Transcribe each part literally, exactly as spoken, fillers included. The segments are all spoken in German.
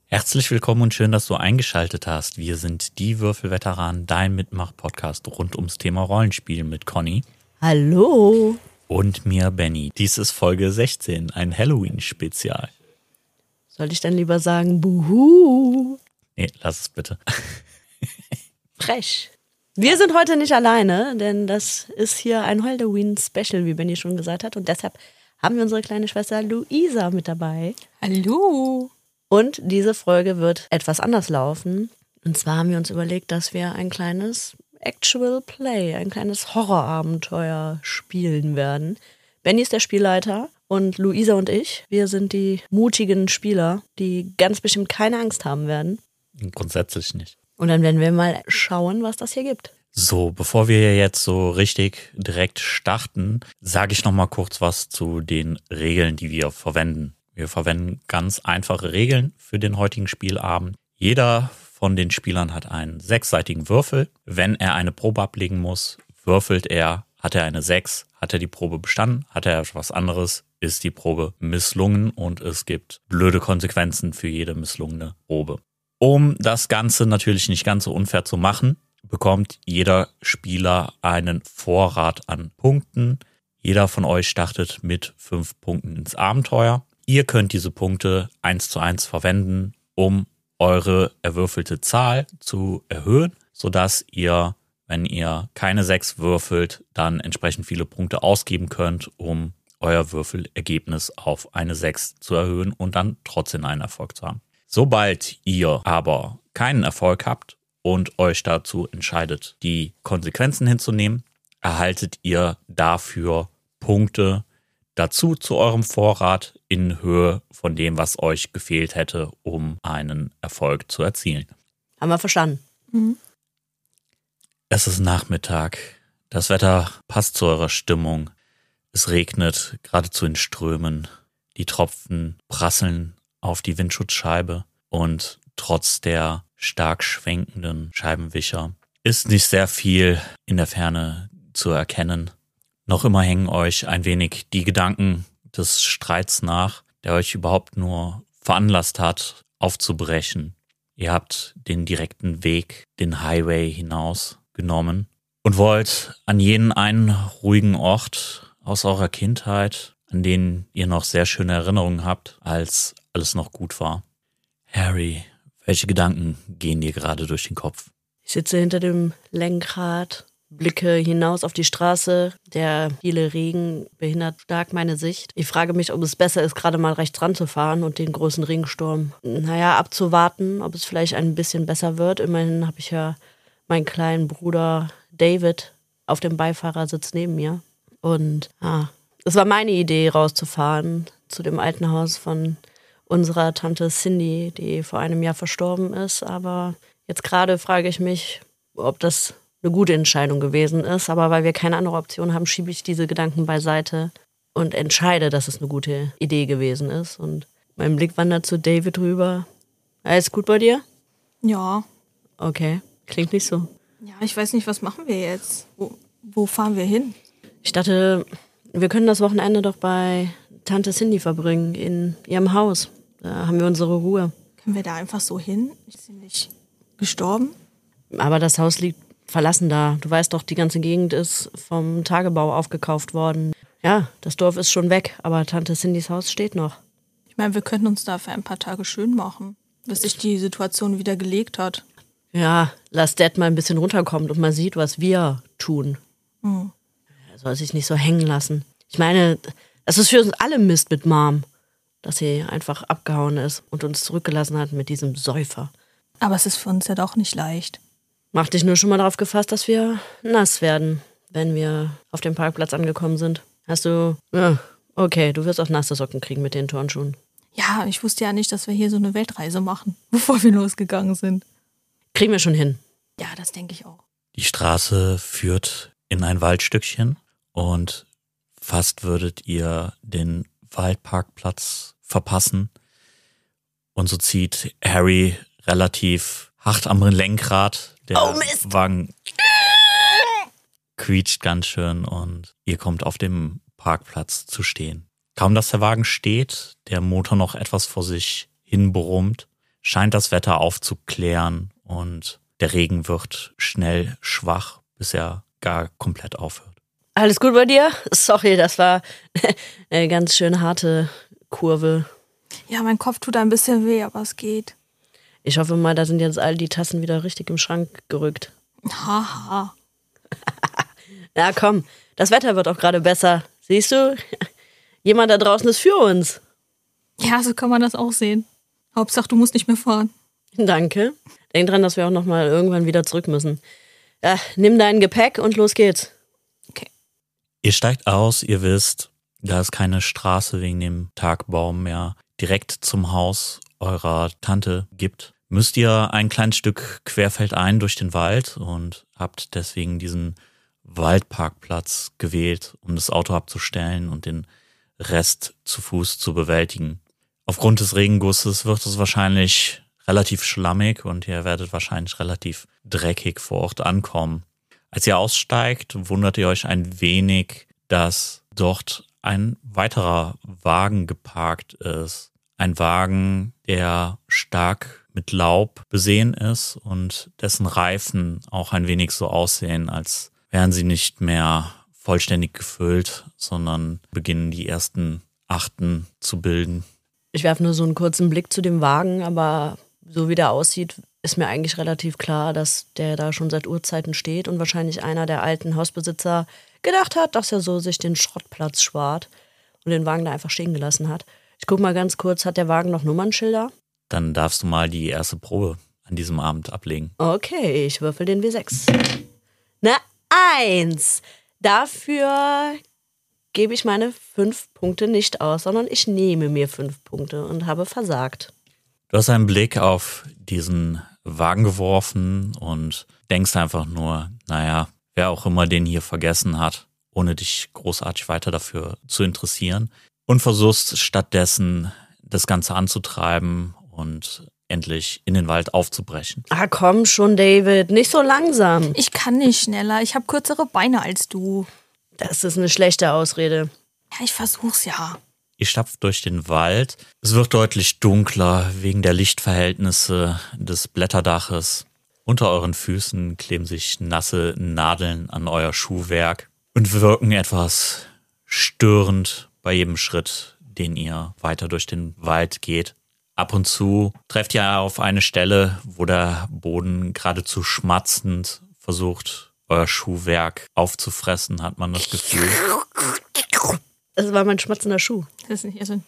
Herzlich willkommen und schön, dass du eingeschaltet hast. Wir sind die Würfelveteranen, dein Mitmach-Podcast rund ums Thema Rollenspiel mit Conny. Hallo. Und mir, Benny. Dies ist Folge sechzehn, ein Halloween-Spezial. Soll ich dann lieber sagen, buhu? Nee, lass es bitte. Frech. Wir sind heute nicht alleine, denn das ist hier ein Halloween-Special, wie Benny schon gesagt hat. Und deshalb haben wir unsere kleine Schwester Luisa mit dabei. Hallo. Und diese Folge wird etwas anders laufen. Und zwar haben wir uns überlegt, dass wir ein kleines Actual Play, ein kleines Horrorabenteuer spielen werden. Benny ist der Spielleiter und Luisa und ich, wir sind die mutigen Spieler, die ganz bestimmt keine Angst haben werden. Grundsätzlich nicht. Und dann werden wir mal schauen, was das hier gibt. So, bevor wir jetzt so richtig direkt starten, sage ich noch mal kurz was zu den Regeln, die wir verwenden. Wir verwenden ganz einfache Regeln für den heutigen Spielabend. Jeder von den Spielern hat einen sechsseitigen Würfel. Wenn er eine Probe ablegen muss, würfelt er, hat er eine sechs, hat er die Probe bestanden, hat er etwas anderes, ist die Probe misslungen und es gibt blöde Konsequenzen für jede misslungene Probe. Um das Ganze natürlich nicht ganz so unfair zu machen, bekommt jeder Spieler einen Vorrat an Punkten. Jeder von euch startet mit fünf Punkten ins Abenteuer. Ihr könnt diese Punkte eins zu eins verwenden, um eure erwürfelte Zahl zu erhöhen, sodass ihr, wenn ihr keine sechs würfelt, dann entsprechend viele Punkte ausgeben könnt, um euer Würfelergebnis auf eine sechs zu erhöhen und dann trotzdem einen Erfolg zu haben. Sobald ihr aber keinen Erfolg habt und euch dazu entscheidet, die Konsequenzen hinzunehmen, erhaltet ihr dafür Punkte dazu zu eurem Vorrat in Höhe von dem, was euch gefehlt hätte, um einen Erfolg zu erzielen. Haben wir verstanden. Mhm. Es ist Nachmittag. Das Wetter passt zu eurer Stimmung. Es regnet geradezu in Strömen. Die Tropfen prasseln auf die Windschutzscheibe und trotz der stark schwenkenden Scheibenwischer ist nicht sehr viel in der Ferne zu erkennen. Noch immer hängen euch ein wenig die Gedanken des Streits nach, der euch überhaupt nur veranlasst hat, aufzubrechen. Ihr habt den direkten Weg, den Highway hinaus genommen und wollt an jenen einen ruhigen Ort aus eurer Kindheit, an den ihr noch sehr schöne Erinnerungen habt, als alles noch gut war. Harry, welche Gedanken gehen dir gerade durch den Kopf? Ich sitze hinter dem Lenkrad, blicke hinaus auf die Straße. Der viele Regen behindert stark meine Sicht. Ich frage mich, ob es besser ist, gerade mal rechts ranzufahren und den großen Regensturm, naja, abzuwarten, ob es vielleicht ein bisschen besser wird. Immerhin habe ich ja meinen kleinen Bruder David auf dem Beifahrersitz neben mir. Und ah, es war meine Idee, rauszufahren zu dem alten Haus von unserer Tante Cindy, die vor einem Jahr verstorben ist. Aber jetzt gerade frage ich mich, ob das eine gute Entscheidung gewesen ist, aber weil wir keine andere Option haben, schiebe ich diese Gedanken beiseite und entscheide, dass es eine gute Idee gewesen ist. Und mein Blick wandert zu David rüber. Alles gut bei dir? Ja. Okay, klingt nicht so. Ja, ich weiß nicht, was machen wir jetzt? Wo, wo fahren wir hin? Ich dachte, wir können das Wochenende doch bei Tante Cindy verbringen, in ihrem Haus. Da haben wir unsere Ruhe. Können wir da einfach so hin? Ist sie nicht gestorben? Aber das Haus liegt verlassen da. Du weißt doch, die ganze Gegend ist vom Tagebau aufgekauft worden. Ja, das Dorf ist schon weg, aber Tante Cindys Haus steht noch. Ich meine, wir könnten uns da für ein paar Tage schön machen, bis sich die Situation wieder gelegt hat. Ja, lass Dad mal ein bisschen runterkommen und mal sieht, was wir tun. Mhm. Er soll sich nicht so hängen lassen. Ich meine, es ist für uns alle Mist mit Mom, dass sie einfach abgehauen ist und uns zurückgelassen hat mit diesem Säufer. Aber es ist für uns ja doch nicht leicht. Mach dich nur schon mal darauf gefasst, dass wir nass werden, wenn wir auf dem Parkplatz angekommen sind. Hast du... Ja, okay, du wirst auch nasse Socken kriegen mit den Turnschuhen. Ja, ich wusste ja nicht, dass wir hier so eine Weltreise machen, bevor wir losgegangen sind. Kriegen wir schon hin. Ja, das denke ich auch. Die Straße führt in ein Waldstückchen und fast würdet ihr den Waldparkplatz verpassen. Und so zieht Harry relativ hart am Lenkrad. Der Oh, Mist. Wagen quietscht ganz schön und ihr kommt auf dem Parkplatz zu stehen. Kaum dass der Wagen steht, der Motor noch etwas vor sich hin brummt, scheint das Wetter aufzuklären und der Regen wird schnell schwach, bis er gar komplett aufhört. Alles gut bei dir? Sorry, das war eine ganz schön harte Kurve. Ja, mein Kopf tut ein bisschen weh, aber es geht. Ich hoffe mal, da sind jetzt all die Tassen wieder richtig im Schrank gerückt. Haha. Na komm, das Wetter wird auch gerade besser. Siehst du? Jemand da draußen ist für uns. Ja, so kann man das auch sehen. Hauptsache, du musst nicht mehr fahren. Danke. Denk dran, dass wir auch noch mal irgendwann wieder zurück müssen. Ja, nimm dein Gepäck und los geht's. Okay. Ihr steigt aus, ihr wisst, da ist keine Straße wegen dem Tagbaum mehr direkt zum Haus eurer Tante gibt. Müsst ihr ein kleines Stück querfeldein durch den Wald und habt deswegen diesen Waldparkplatz gewählt, um das Auto abzustellen und den Rest zu Fuß zu bewältigen. Aufgrund des Regengusses wird es wahrscheinlich relativ schlammig und ihr werdet wahrscheinlich relativ dreckig vor Ort ankommen. Als ihr aussteigt, wundert ihr euch ein wenig, dass dort ein weiterer Wagen geparkt ist. Ein Wagen, der stark mit Laub besehen ist und dessen Reifen auch ein wenig so aussehen, als wären sie nicht mehr vollständig gefüllt, sondern beginnen die ersten Achten zu bilden. Ich werfe nur so einen kurzen Blick zu dem Wagen, aber so wie der aussieht, ist mir eigentlich relativ klar, dass der da schon seit Urzeiten steht und wahrscheinlich einer der alten Hausbesitzer gedacht hat, dass er so sich den Schrottplatz spart und den Wagen da einfach stehen gelassen hat. Ich guck mal ganz kurz, hat der Wagen noch Nummernschilder? Dann darfst du mal die erste Probe an diesem Abend ablegen. Okay, ich würfel den W sechs. Na, eins. Dafür gebe ich meine fünf Punkte nicht aus, sondern ich nehme mir fünf Punkte und habe versagt. Du hast einen Blick auf diesen Wagen geworfen und denkst einfach nur, naja, wer auch immer den hier vergessen hat, ohne dich großartig weiter dafür zu interessieren. Und versuchst stattdessen das Ganze anzutreiben und endlich in den Wald aufzubrechen. Ah, komm schon, David, nicht so langsam. Ich kann nicht schneller. Ich habe kürzere Beine als du. Das ist eine schlechte Ausrede. Ja, ich versuch's ja. Ihr stapft durch den Wald. Es wird deutlich dunkler wegen der Lichtverhältnisse des Blätterdaches. Unter euren Füßen kleben sich nasse Nadeln an euer Schuhwerk und wirken etwas störend bei jedem Schritt, den ihr weiter durch den Wald geht. Ab und zu trefft ihr auf eine Stelle, wo der Boden geradezu schmatzend versucht, euer Schuhwerk aufzufressen, hat man das Gefühl. Das war mein schmatzender Schuh. Das ist nicht so ein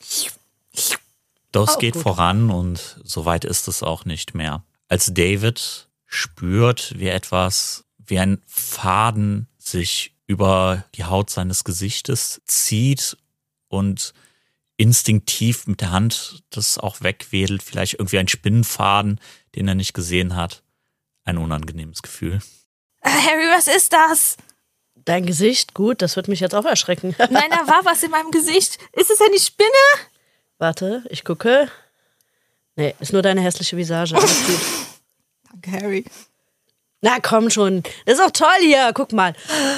Doch es Oh, geht gut. voran und so weit ist es auch nicht mehr. Als David spürt, wie etwas, wie ein Faden sich über die Haut seines Gesichtes zieht und instinktiv mit der Hand das auch wegwedelt, vielleicht irgendwie ein Spinnenfaden, den er nicht gesehen hat. Ein unangenehmes Gefühl. Äh, Harry, was ist das? Dein Gesicht? Gut, das wird mich jetzt auch erschrecken. Nein, da war was in meinem Gesicht. Ist es eine Spinne? Warte, ich gucke. Nee, ist nur deine hässliche Visage. Alles gut. Danke, Harry. Na komm schon, das ist auch toll hier. Guck mal.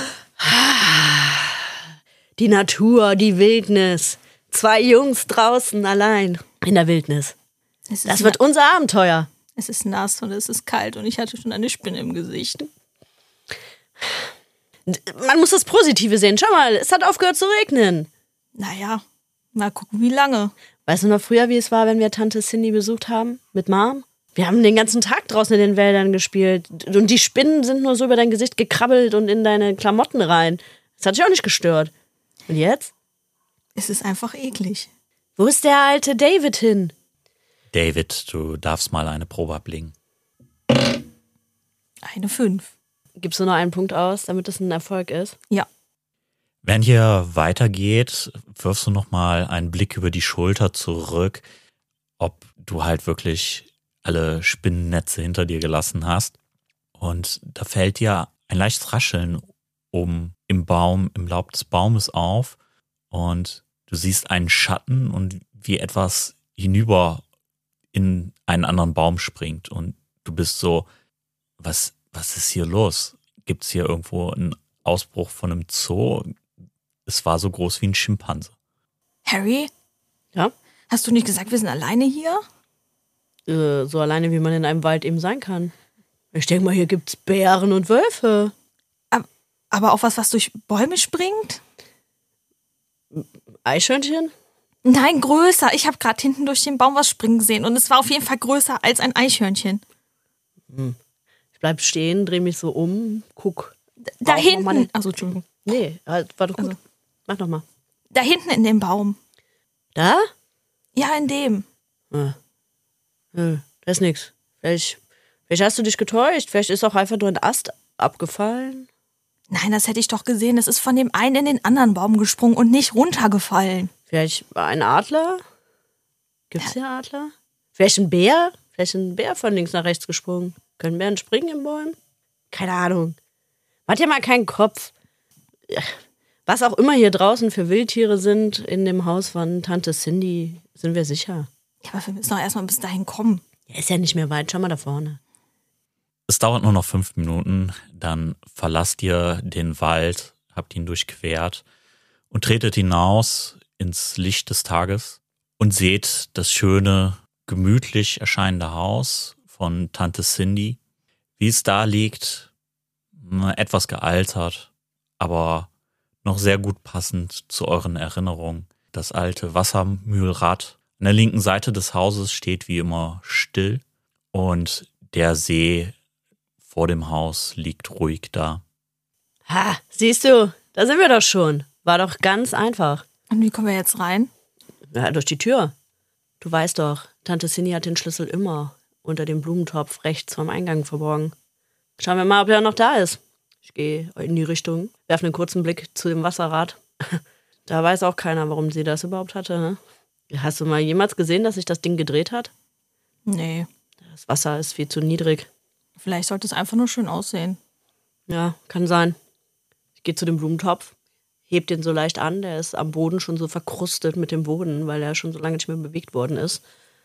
Die Natur, die Wildnis. Zwei Jungs draußen allein in der Wildnis. Es ist Das wird unser Abenteuer. Es ist nass und es ist kalt und ich hatte schon eine Spinne im Gesicht. Man muss das Positive sehen. Schau mal, es hat aufgehört zu regnen. Naja, mal gucken, wie lange. Weißt du noch früher, wie es war, wenn wir Tante Cindy besucht haben? Mit Mom? Wir haben den ganzen Tag draußen in den Wäldern gespielt. Und die Spinnen sind nur so über dein Gesicht gekrabbelt und in deine Klamotten rein. Das hat dich auch nicht gestört. Und jetzt? Es ist einfach eklig. Wo ist der alte David hin? David, du darfst mal eine Probe ablegen. Eine fünf. Gibst du nur einen Punkt aus, damit es ein Erfolg ist? Ja. Wenn hier weitergeht, wirfst du nochmal einen Blick über die Schulter zurück, ob du halt wirklich alle Spinnennetze hinter dir gelassen hast. Und da fällt dir ein leichtes Rascheln oben im Baum, im Laub des Baumes auf. Und du siehst einen Schatten und wie etwas hinüber in einen anderen Baum springt. Und du bist so, was, was ist hier los? Gibt es hier irgendwo einen Ausbruch von einem Zoo? Es war so groß wie ein Schimpanse. Harry, Ja? hast du nicht gesagt, wir sind alleine hier? Äh, so alleine, wie man in einem Wald eben sein kann. Ich denke mal, hier gibt's Bären und Wölfe. Aber auch was, was durch Bäume springt? Eichhörnchen? Nein, größer. Ich habe gerade hinten durch den Baum was springen gesehen und es war auf jeden Fall größer als ein Eichhörnchen. Hm. Ich bleib stehen, drehe mich so um, guck. Da hinten. Meine... Achso, Entschuldigung. Nee, war doch gut. Also. Mach noch mal. Da hinten in dem Baum. Da? Ja, in dem. Ah. Ja, da ist nix. Vielleicht, vielleicht hast du dich getäuscht. Vielleicht ist auch einfach nur ein Ast abgefallen. Nein, das hätte ich doch gesehen. Es ist von dem einen in den anderen Baum gesprungen und nicht runtergefallen. Vielleicht war ein Adler? Gibt's hier Adler? Vielleicht ein Bär? Vielleicht ein Bär von links nach rechts gesprungen. Können Bären springen in Bäumen? Keine Ahnung. Man hat ja mal keinen Kopf. Was auch immer hier draußen für Wildtiere sind in dem Haus von Tante Cindy, sind wir sicher. Ja, aber wir müssen doch erstmal bis dahin kommen. Ja, ist ja nicht mehr weit. Schau mal da vorne. Es dauert nur noch fünf Minuten, dann verlasst ihr den Wald, habt ihn durchquert und tretet hinaus ins Licht des Tages und seht das schöne, gemütlich erscheinende Haus von Tante Cindy. Wie es da liegt, etwas gealtert, aber noch sehr gut passend zu euren Erinnerungen. Das alte Wassermühlrad. An der linken Seite des Hauses steht wie immer still und der See vor dem Haus liegt ruhig da. Ha, siehst du, da sind wir doch schon. War doch ganz einfach. Und wie kommen wir jetzt rein? Ja, durch die Tür. Du weißt doch, Tante Cindy hat den Schlüssel immer unter dem Blumentopf rechts vom Eingang verborgen. Schauen wir mal, ob er noch da ist. Ich gehe in die Richtung, werfe einen kurzen Blick zu dem Wasserrad. Da weiß auch keiner, warum sie das überhaupt hatte. Ne? Hast du mal jemals gesehen, dass sich das Ding gedreht hat? Nee. Das Wasser ist viel zu niedrig. Vielleicht sollte es einfach nur schön aussehen. Ja, kann sein. Ich gehe zu dem Blumentopf, heb den so leicht an. Der ist am Boden schon so verkrustet mit dem Boden, weil er schon so lange nicht mehr bewegt worden ist.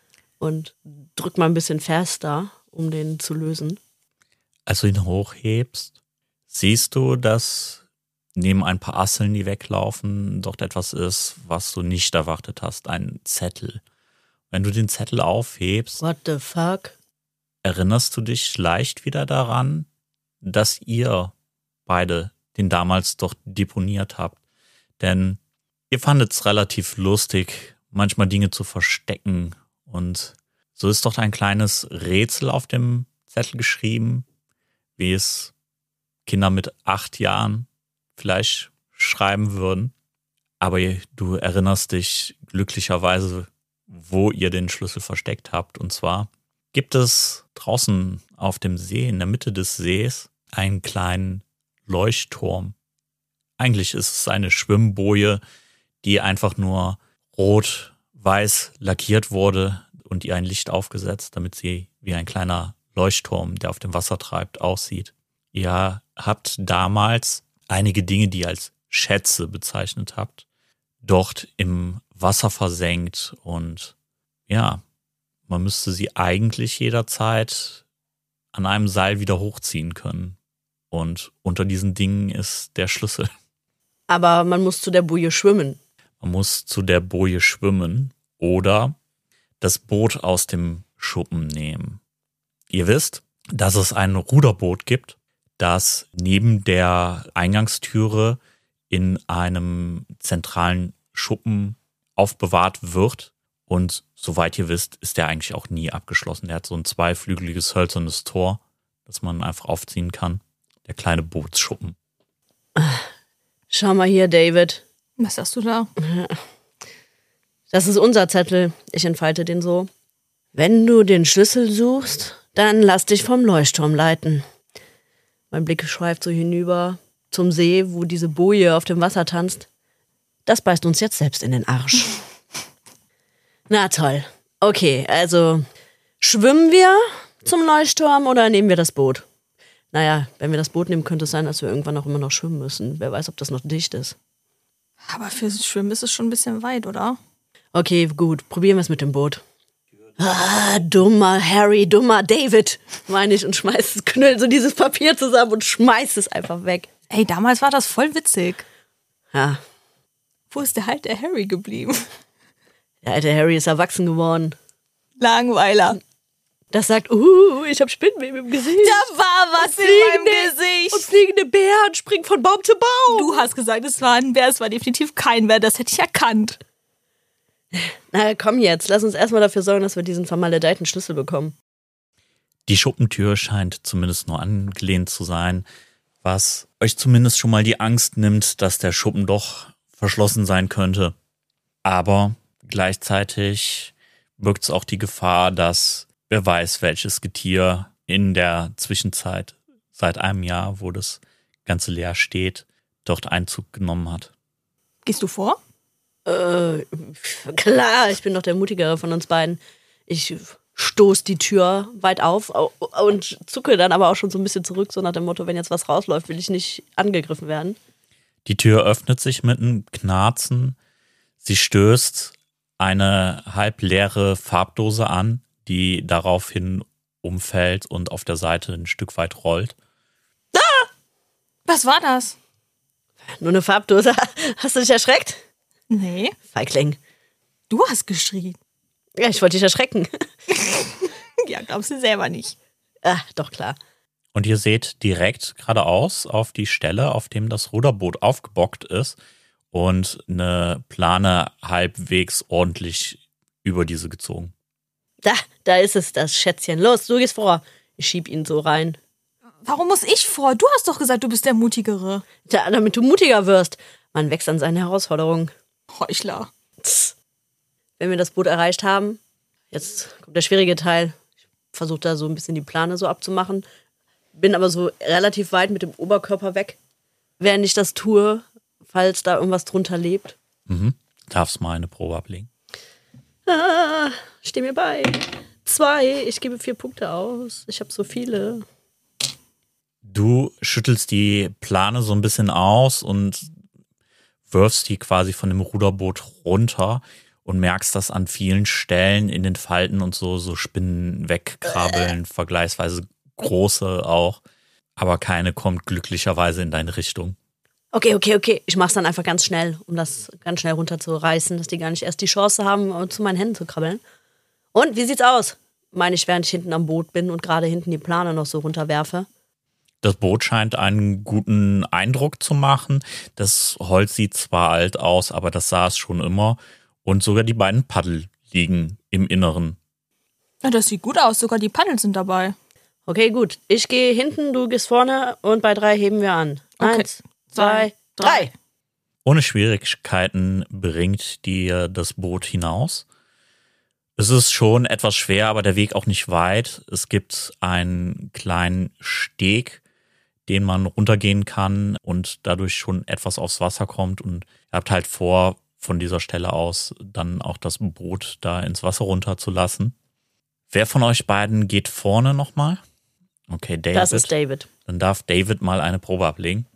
Und drück mal ein bisschen fester, um den zu lösen. Als du ihn hochhebst, siehst du, dass neben ein paar Asseln, die weglaufen, dort etwas ist, was du nicht erwartet hast. Ein Zettel. Wenn du den Zettel aufhebst, What the fuck? erinnerst du dich leicht wieder daran, dass ihr beide den damals doch deponiert habt. Denn ihr fandet es relativ lustig, manchmal Dinge zu verstecken. Und so ist doch ein kleines Rätsel auf dem Zettel geschrieben, wie es Kinder mit acht Jahren vielleicht schreiben würden. Aber du erinnerst dich glücklicherweise, wo ihr den Schlüssel versteckt habt. Und zwar gibt es draußen auf dem See, in der Mitte des Sees, einen kleinen Leuchtturm. Eigentlich ist es eine Schwimmboje, die einfach nur rot-weiß lackiert wurde und ihr ein Licht aufgesetzt, damit sie wie ein kleiner Leuchtturm, der auf dem Wasser treibt, aussieht. Ihr habt damals einige Dinge, die ihr als Schätze bezeichnet habt, dort im Wasser versenkt und ja, man müsste sie eigentlich jederzeit an einem Seil wieder hochziehen können. Und unter diesen Dingen ist der Schlüssel. Aber man muss zu der Boje schwimmen. Man muss zu der Boje schwimmen oder das Boot aus dem Schuppen nehmen. Ihr wisst, dass es ein Ruderboot gibt, das neben der Eingangstüre in einem zentralen Schuppen aufbewahrt wird. Und soweit ihr wisst, ist der eigentlich auch nie abgeschlossen. Der hat so ein zweiflügeliges hölzernes Tor, das man einfach aufziehen kann. Der kleine Bootsschuppen. Schau mal hier, David. Was hast du da? Das ist unser Zettel. Ich entfalte den so. Wenn du den Schlüssel suchst, dann lass dich vom Leuchtturm leiten. Mein Blick schweift so hinüber zum See, wo diese Boje auf dem Wasser tanzt. Das beißt uns jetzt selbst in den Arsch. Na toll. Okay, also schwimmen wir zum Leuchtturm oder nehmen wir das Boot? Naja, wenn wir das Boot nehmen, könnte es sein, dass wir irgendwann auch immer noch schwimmen müssen. Wer weiß, ob das noch dicht ist. Aber fürs Schwimmen ist es schon ein bisschen weit, oder? Okay, gut. Probieren wir es mit dem Boot. Ah, dummer Harry, dummer David, meine ich, und schmeiß, knüll so dieses Papier zusammen und schmeiß es einfach weg. Ey, damals war das voll witzig. Ja. Wo ist der alte Harry geblieben? Der alte Harry ist erwachsen geworden. Langweiler. Das sagt, uh, ich habe Spinnenweben im Gesicht. Da war was und in meinem fliegende, Gesicht. Und fliegende Bären springen von Baum zu Baum. Du hast gesagt, es war ein Bär, es war definitiv kein Bär, das hätte ich erkannt. Na komm jetzt, lass uns erstmal dafür sorgen, dass wir diesen vermaledeiten Schlüssel bekommen. Die Schuppentür scheint zumindest nur angelehnt zu sein, was euch zumindest schon mal die Angst nimmt, dass der Schuppen doch verschlossen sein könnte. Aber gleichzeitig birgt es auch die Gefahr, dass wer weiß, welches Getier in der Zwischenzeit, seit einem Jahr, wo das Ganze leer steht, dort Einzug genommen hat. Gehst du vor? Äh, klar, ich bin doch der Mutigere von uns beiden. Ich stoß die Tür weit auf und zucke dann aber auch schon so ein bisschen zurück, so nach dem Motto, wenn jetzt was rausläuft, will ich nicht angegriffen werden. Die Tür öffnet sich mit einem Knarzen. Sie stößt eine halbleere Farbdose an, die daraufhin umfällt und auf der Seite ein Stück weit rollt. Ah! Was war das? Nur eine Farbdose. Hast du dich erschreckt? Nee. Feigling. Du hast geschrien. Ja, ich wollte dich erschrecken. Ja, glaubst du selber nicht. Ah, doch klar. Und ihr seht direkt geradeaus auf die Stelle, auf dem das Ruderboot aufgebockt ist und eine Plane halbwegs ordentlich über diese gezogen. Da, da ist es, das Schätzchen. Los, du gehst vor. Ich schieb ihn so rein. Warum muss ich vor? Du hast doch gesagt, du bist der Mutigere. Tja, damit du mutiger wirst. Man wächst an seinen Herausforderungen. Heuchler. Tss. Wenn wir das Boot erreicht haben, jetzt kommt der schwierige Teil. Ich versuche da so ein bisschen die Plane so abzumachen. Bin aber so relativ weit mit dem Oberkörper weg, während ich das tue, falls da irgendwas drunter lebt. Mhm. Darfst mal eine Probe ablegen. Ah, steh mir bei. Zwei. Ich gebe vier Punkte aus. Ich habe so viele. Du schüttelst die Plane so ein bisschen aus und wirfst die quasi von dem Ruderboot runter und merkst, dass an vielen Stellen in den Falten und so so Spinnen wegkrabbeln, äh. vergleichsweise große auch, aber keine kommt glücklicherweise in deine Richtung. Okay, okay, okay. Ich mach's dann einfach ganz schnell, um das ganz schnell runterzureißen, dass die gar nicht erst die Chance haben, zu meinen Händen zu krabbeln. Und, wie sieht's aus? Meine ich, während ich hinten am Boot bin und gerade hinten die Plane noch so runterwerfe. Das Boot scheint einen guten Eindruck zu machen. Das Holz sieht zwar alt aus, aber das sah es schon immer. Und sogar die beiden Paddel liegen im Inneren. Ja, das sieht gut aus. Sogar die Paddel sind dabei. Okay, gut. Ich gehe hinten, du gehst vorne und bei drei heben wir an. Okay. Eins, zwei, drei. Ohne Schwierigkeiten bringt dir das Boot hinaus. Es ist schon etwas schwer, aber der Weg auch nicht weit. Es gibt einen kleinen Steg, den man runtergehen kann und dadurch schon etwas aufs Wasser kommt. Und ihr habt halt vor, von dieser Stelle aus dann auch das Boot da ins Wasser runterzulassen. Wer von euch beiden geht vorne nochmal? Okay, David. Das ist David. Dann darf David mal eine Probe ablegen.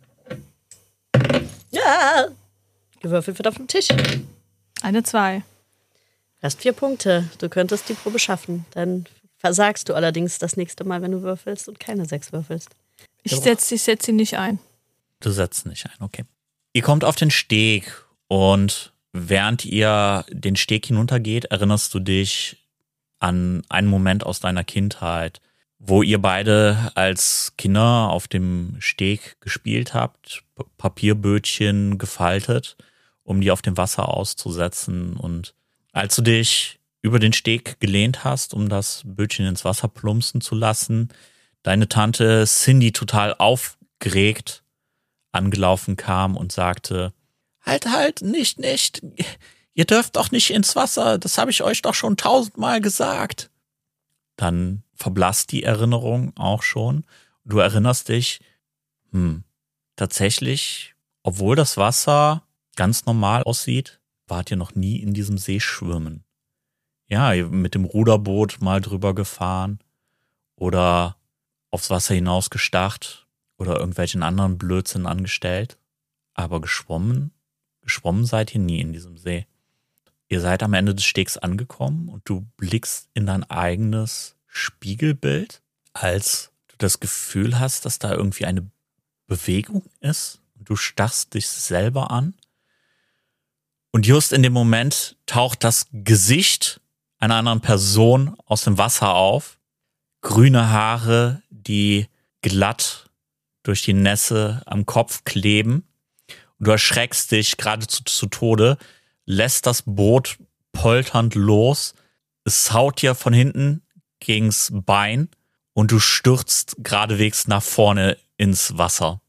Ja, gewürfelt wird auf dem Tisch. Eine zwei. Du hast vier Punkte. Du könntest die Probe schaffen. Dann versagst du allerdings das nächste Mal, wenn du würfelst und keine sechs würfelst. Ich setze ich setz ihn nicht ein. Du setzt nicht ein, okay. Ihr kommt auf den Steg und während ihr den Steg hinuntergeht, erinnerst du dich an einen Moment aus deiner Kindheit, wo ihr beide als Kinder auf dem Steg gespielt habt, P- Papierbötchen gefaltet, um die auf dem Wasser auszusetzen. Und als du dich über den Steg gelehnt hast, um das Bötchen ins Wasser plumpsen zu lassen, deine Tante Cindy total aufgeregt angelaufen kam und sagte, halt, halt, nicht, nicht, ihr dürft doch nicht ins Wasser, das habe ich euch doch schon tausendmal gesagt. Dann verblasst die Erinnerung auch schon. Du erinnerst dich, hm, tatsächlich, obwohl das Wasser ganz normal aussieht, wart ihr noch nie in diesem See schwimmen. Ja, ihr mit dem Ruderboot mal drüber gefahren oder aufs Wasser hinausgestarrt oder irgendwelchen anderen Blödsinn angestellt. Aber geschwommen, geschwommen seid ihr nie in diesem See. Ihr seid am Ende des Stegs angekommen und du blickst in dein eigenes Spiegelbild, als du das Gefühl hast, dass da irgendwie eine Bewegung ist. Du starrst dich selber an. Und just in dem Moment taucht das Gesicht einer anderen Person aus dem Wasser auf. grüne Haare, die glatt durch die Nässe am Kopf kleben. Und du erschreckst dich geradezu zu Tode, lässt das Boot polternd los. Es haut dir von hinten gegens Bein und du stürzt geradewegs nach vorne ins Wasser.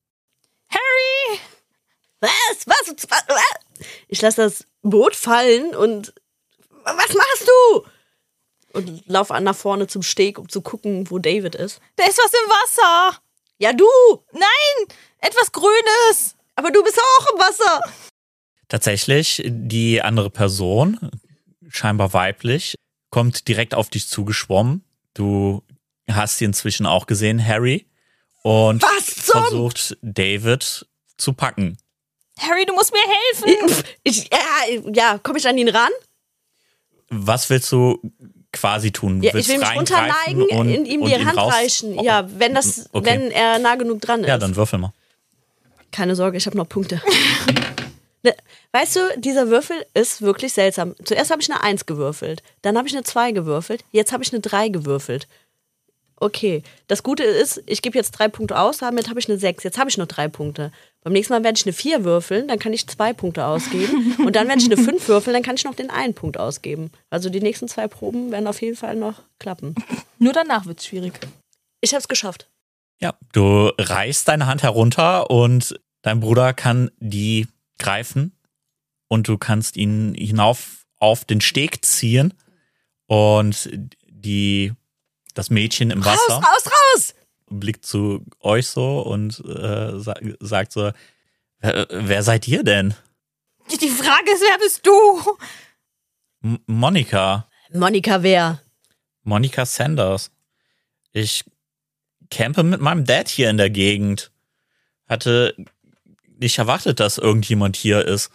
Harry! Was? Was? Was? Was? Ich lasse das Boot fallen und was machst du? Und laufe nach vorne zum Steg, um zu gucken, wo David ist. Da ist was im Wasser. Ja, du! Nein! Etwas Grünes! Aber du bist auch im Wasser! Tatsächlich, die andere Person, scheinbar weiblich, kommt direkt auf dich zugeschwommen. Du hast sie inzwischen auch gesehen, Harry. Und Was zum? versucht, David zu packen. Harry, du musst mir helfen! Ich, ja, ja, komme ich an ihn ran? Was willst du quasi tun? Ja, Willst ich will mich reingreifen runterneigen, und, in ihm und die ihn Hand raus- reichen. Oh, Ja, wenn das, okay. wenn er nah genug dran ist. Ja, dann würfel mal. Keine Sorge, ich habe noch Punkte. Ne, weißt du, dieser Würfel ist wirklich seltsam. Zuerst habe ich eine eins gewürfelt, dann habe ich eine zwei gewürfelt, jetzt habe ich eine drei gewürfelt. Okay, das Gute ist, ich gebe jetzt drei Punkte aus, damit habe ich eine sechs, jetzt habe ich noch drei Punkte. Beim nächsten Mal werde ich eine vier würfeln, dann kann ich zwei Punkte ausgeben. Und dann werde ich eine fünf würfeln, dann kann ich noch den einen Punkt ausgeben. Also die nächsten zwei Proben werden auf jeden Fall noch klappen. Nur danach wird's schwierig. Ich habe es geschafft. Ja, du reißt deine Hand herunter und dein Bruder kann die greifen und du kannst ihn hinauf auf den Steg ziehen und die, das Mädchen im Wasser Raus, raus, raus! blickt zu euch so und äh, sa- sagt so, wer, wer seid ihr denn? Die Frage ist, wer bist du? M- Monika. Monika, wer? Monika Sanders. Ich campe mit meinem Dad hier in der Gegend. Hatte nicht erwartet, dass irgendjemand hier ist.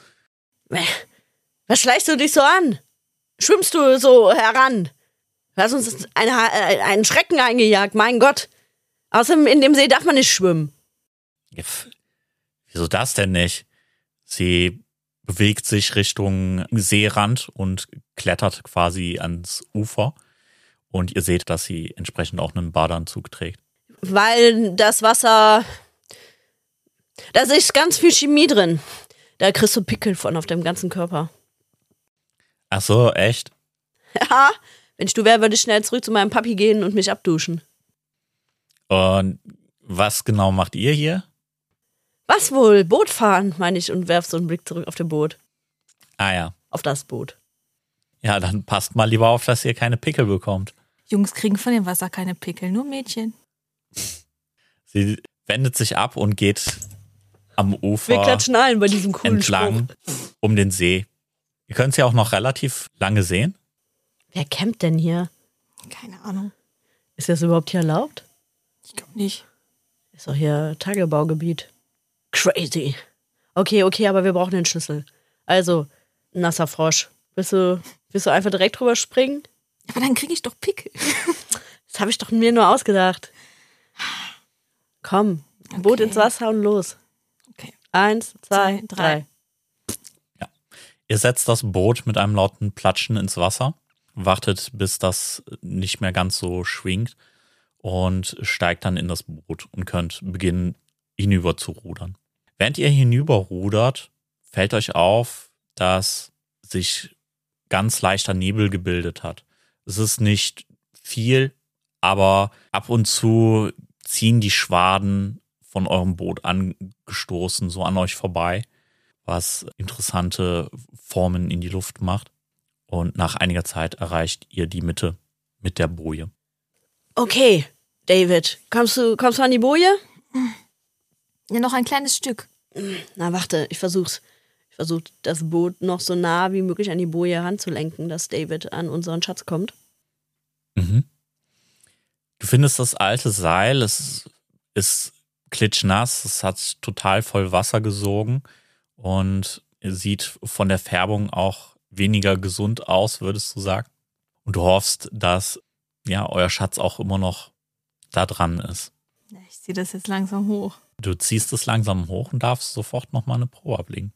Was schleichst du dich so an? Schwimmst du so heran? Du hast uns einen, äh, einen Schrecken eingejagt, mein Gott. Außerdem in dem See darf man nicht schwimmen. Ja, pf, wieso das denn nicht? Sie bewegt sich Richtung Seerand und klettert quasi ans Ufer. Und ihr seht, dass sie entsprechend auch einen Badeanzug trägt. Weil das Wasser, da ist ganz viel Chemie drin. Da kriegst du Pickel von auf dem ganzen Körper. Ach so, echt? Ja, wenn ich du wäre, würde ich schnell zurück zu meinem Papi gehen und mich abduschen. Und was genau macht ihr hier? Was wohl? Boot fahren, meine ich, und werf so einen Blick zurück auf dem Boot. Ah ja. Auf das Boot. Ja, dann passt mal lieber auf, dass ihr keine Pickel bekommt. Jungs kriegen von dem Wasser keine Pickel, nur Mädchen. Sie wendet sich ab und geht am Ufer Wir klatschen allen bei diesem coolen entlang Spruch. um den See. Ihr könnt sie auch noch relativ lange sehen. Wer campt denn hier? Keine Ahnung. Ist das überhaupt hier erlaubt? Ich glaube nicht. Ist doch hier Tagebaugebiet. Crazy. Okay, okay, aber wir brauchen den Schlüssel. Also, nasser Frosch. Willst du, willst du einfach direkt drüber springen? Aber dann kriege ich doch Pickel. Das habe ich doch mir nur ausgedacht. Komm, Boot Okay. ins Wasser und los. Okay. Eins, zwei, Zwei, drei. drei. Ihr setzt das Boot mit einem lauten Platschen ins Wasser, wartet, bis das nicht mehr ganz so schwingt und steigt dann in das Boot und könnt beginnen, hinüber zu rudern. Während ihr hinüberrudert, fällt euch auf, dass sich ganz leichter Nebel gebildet hat. Es ist nicht viel, aber ab und zu ziehen die Schwaden von eurem Boot angestoßen, so an euch vorbei, was interessante Formen in die Luft macht. Und nach einiger Zeit erreicht ihr die Mitte mit der Boje. Okay, David, kommst du, kommst du an die Boje? Ja, noch ein kleines Stück. Na, warte, ich versuch's. Ich versuch, das Boot noch so nah wie möglich an die Boje heranzulenken, dass David an unseren Schatz kommt. Mhm. Du findest das alte Seil, es ist klitschnass, es hat total voll Wasser gesogen und sieht von der Färbung auch weniger gesund aus, würdest du sagen. Und du hoffst, dass ja euer Schatz auch immer noch da dran ist. Ja, ich ziehe das jetzt langsam hoch. Du ziehst es langsam hoch und darfst sofort nochmal eine Probe ablegen.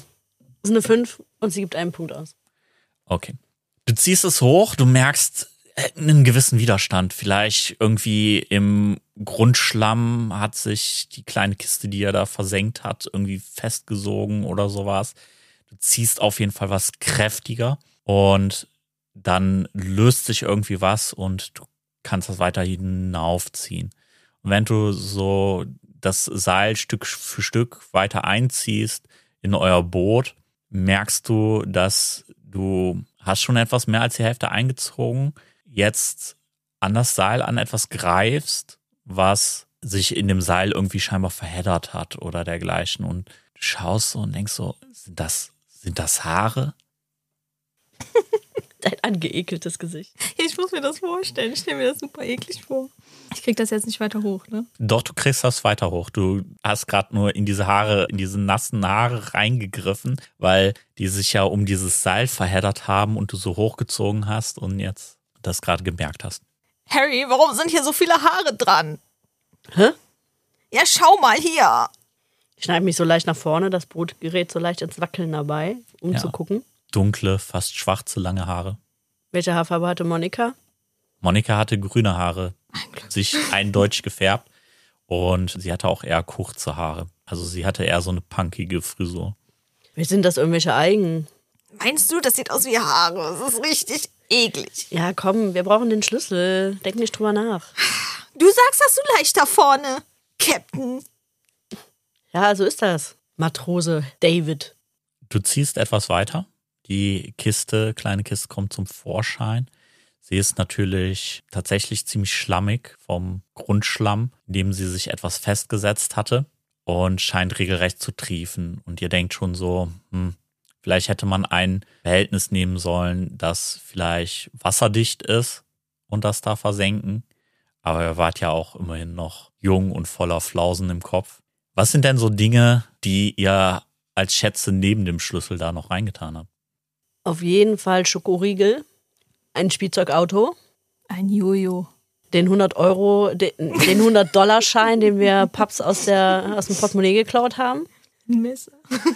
Das ist eine fünf und sie gibt einen Punkt aus. Okay. Du ziehst es hoch, du merkst, einen gewissen Widerstand. Vielleicht irgendwie im Grundschlamm hat sich die kleine Kiste, die er da versenkt hat, irgendwie festgesogen oder sowas. Du ziehst auf jeden Fall was kräftiger und dann löst sich irgendwie was und du kannst das weiter hinaufziehen. Und wenn du so das Seil Stück für Stück weiter einziehst in euer Boot, merkst du, dass du hast schon etwas mehr als die Hälfte eingezogen, jetzt an das Seil an etwas greifst, was sich in dem Seil irgendwie scheinbar verheddert hat oder dergleichen. Und du schaust so und denkst so, sind das, sind das Haare? Dein angeekeltes Gesicht. Ich muss mir das vorstellen. Ich stelle mir das super eklig vor. Ich krieg das jetzt nicht weiter hoch, ne? Doch, du kriegst das weiter hoch. Du hast gerade nur in diese Haare, in diese nassen Haare reingegriffen, weil die sich ja um dieses Seil verheddert haben und du so hochgezogen hast und jetzt das gerade gemerkt hast. Harry, warum sind hier so viele Haare dran? Hä? Ja, schau mal hier. Ich schneide mich so leicht nach vorne, das Boot gerät so leicht ins Wackeln dabei, um Ja. zu gucken. Dunkle, fast schwarze, lange Haare. Welche Haarfarbe hatte Monika? Monika hatte grüne Haare, sich eindeutig gefärbt und sie hatte auch eher kurze Haare. Also sie hatte eher so eine punkige Frisur. Vielleicht sind das irgendwelche Eigen. Meinst du, das sieht aus wie Haare? Das ist richtig eklig. Ja, komm, wir brauchen den Schlüssel. Denk nicht drüber nach. Du sagst das so leicht da vorne, Captain. Ja, so ist das. Matrose David. Du ziehst etwas weiter. Die Kiste, kleine Kiste, kommt zum Vorschein. Sie ist natürlich tatsächlich ziemlich schlammig vom Grundschlamm, in dem sie sich etwas festgesetzt hatte und scheint regelrecht zu triefen. Und ihr denkt schon so, hm, vielleicht hätte man ein Behältnis nehmen sollen, das vielleicht wasserdicht ist und das da versenken. Aber ihr wart ja auch immerhin noch jung und voller Flausen im Kopf. Was sind denn so Dinge, die ihr als Schätze neben dem Schlüssel da noch reingetan habt? Auf jeden Fall Schokoriegel, ein Spielzeugauto, Ein Jojo. den hundert Euro, den, den hundert-Dollar-Schein, den wir Paps aus, der, aus dem Portemonnaie geklaut haben. Ein Messer.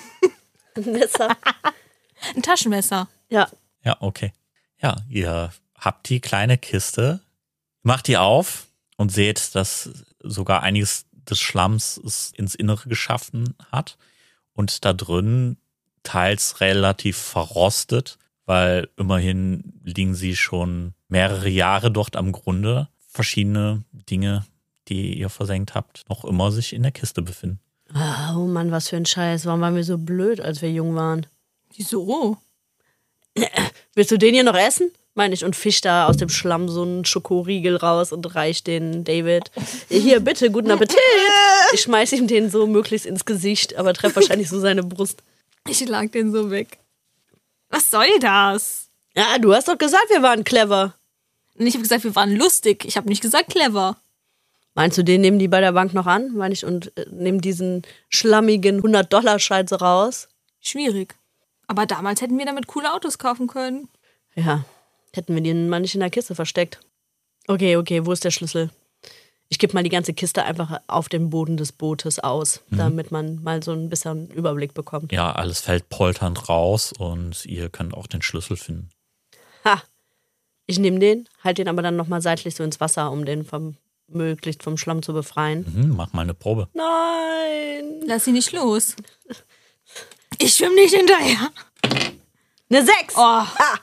Ein Messer. Ein Taschenmesser. Ja, Ja, okay. Ja, ihr habt die kleine Kiste, macht die auf und seht, dass sogar einiges des Schlamms es ins Innere geschaffen hat und da drin teils relativ verrostet, weil immerhin liegen sie schon mehrere Jahre dort am Grunde. Verschiedene Dinge, die ihr versenkt habt, noch immer sich in der Kiste befinden. oh Mann, was für ein Scheiß. Warum waren wir so blöd, als wir jung waren? Wieso? Willst du den hier noch essen? Meine ich, und fisch da aus dem Schlamm so einen Schokoriegel raus und reicht den David. Hier, bitte, guten Appetit. Ich schmeiß ihm den so möglichst ins Gesicht, aber treffe wahrscheinlich so seine Brust. Ich lag den so weg. Was soll das? Ja, du hast doch gesagt, wir waren clever. Und ich habe gesagt, wir waren lustig. Ich habe nicht gesagt clever. Meinst du, den nehmen die bei der Bank noch an? Meine ich, und äh, nehmen diesen schlammigen hundert-Dollar-Schein so raus? Schwierig. Aber damals hätten wir damit coole Autos kaufen können. Ja, hätten wir den mal nicht in der Kiste versteckt. Okay, okay, wo ist der Schlüssel? Ich gebe mal die ganze Kiste einfach auf den Boden des Bootes aus, mhm. damit man mal so ein bisschen Überblick bekommt. Ja, alles fällt polternd raus und ihr könnt auch den Schlüssel finden. Ha! Ich nehme den, halte den aber dann nochmal seitlich so ins Wasser, um den vom, möglichst vom Schlamm zu befreien. Mhm, mach mal eine Probe. Nein! Lass sie nicht los. Ich schwimme nicht hinterher. Eine sechs! Oh. Ah.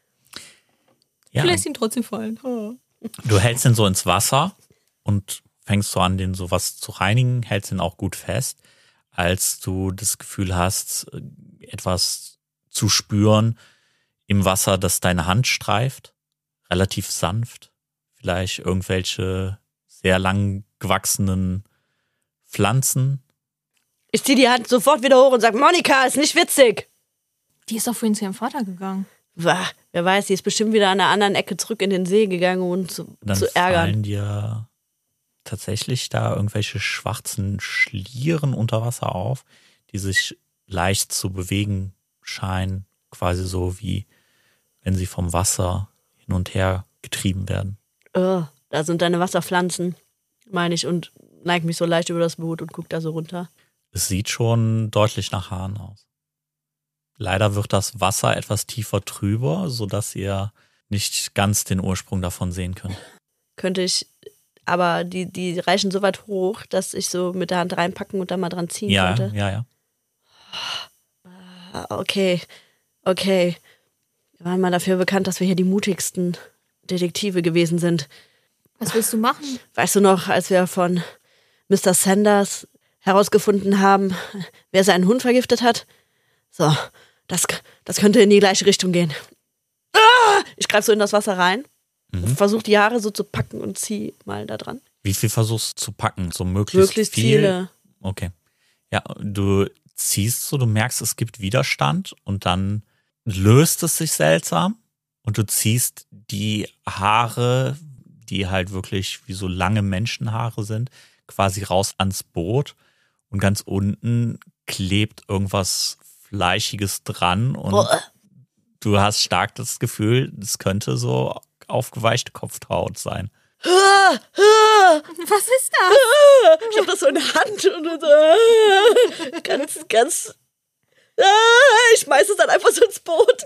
Ja, Du lässt ihn trotzdem fallen. Oh. du hältst ihn so ins Wasser und fängst so an, den sowas zu reinigen, hältst ihn auch gut fest, als du das Gefühl hast, etwas zu spüren im Wasser, das deine Hand streift, relativ sanft, vielleicht irgendwelche sehr lang gewachsenen Pflanzen. Ich ziehe die Hand sofort wieder hoch und sage, Monika, ist nicht witzig. Die ist doch vorhin zu ihrem Vater gegangen. Wah, wer weiß, die ist bestimmt wieder an der anderen Ecke zurück in den See gegangen, um uns zu, Dann zu ärgern. fallen dir tatsächlich da irgendwelche schwarzen Schlieren unter Wasser auf, die sich leicht zu bewegen scheinen, quasi so wie wenn sie vom Wasser hin und her getrieben werden. Oh, da sind deine Wasserpflanzen, meine ich, und neig mich so leicht über das Boot und guck da so runter. Es sieht schon deutlich nach Haaren aus. Leider wird das Wasser etwas tiefer trüber, sodass ihr nicht ganz den Ursprung davon sehen können. Könnte ich, aber die, die reichen so weit hoch, dass ich so mit der Hand reinpacken und da mal dran ziehen Ja, könnte. ja, ja. Okay, okay. Wir waren mal dafür bekannt, dass wir hier die mutigsten Detektive gewesen sind. Was willst du machen? Weißt du noch, als wir von Mister Sanders herausgefunden haben, wer seinen Hund vergiftet hat? So, das, das könnte in die gleiche Richtung gehen. Ah! Ich greife so in das Wasser rein, mhm. versuche die Haare so zu packen und ziehe mal da dran. Wie viel versuchst du zu packen? So möglichst, möglichst viel? viele. Okay. Ja, du ziehst so, du merkst, es gibt Widerstand und dann löst es sich seltsam und du ziehst die Haare, die halt wirklich wie so lange Menschenhaare sind, quasi raus ans Boot und ganz unten klebt irgendwas Fleischiges dran und oh. du hast stark das Gefühl, es könnte so aufgeweichte Kopfhaut sein. Was ist das? Ich hab das so in der Hand und so ganz, ganz ich schmeiß es dann einfach so ins Boot.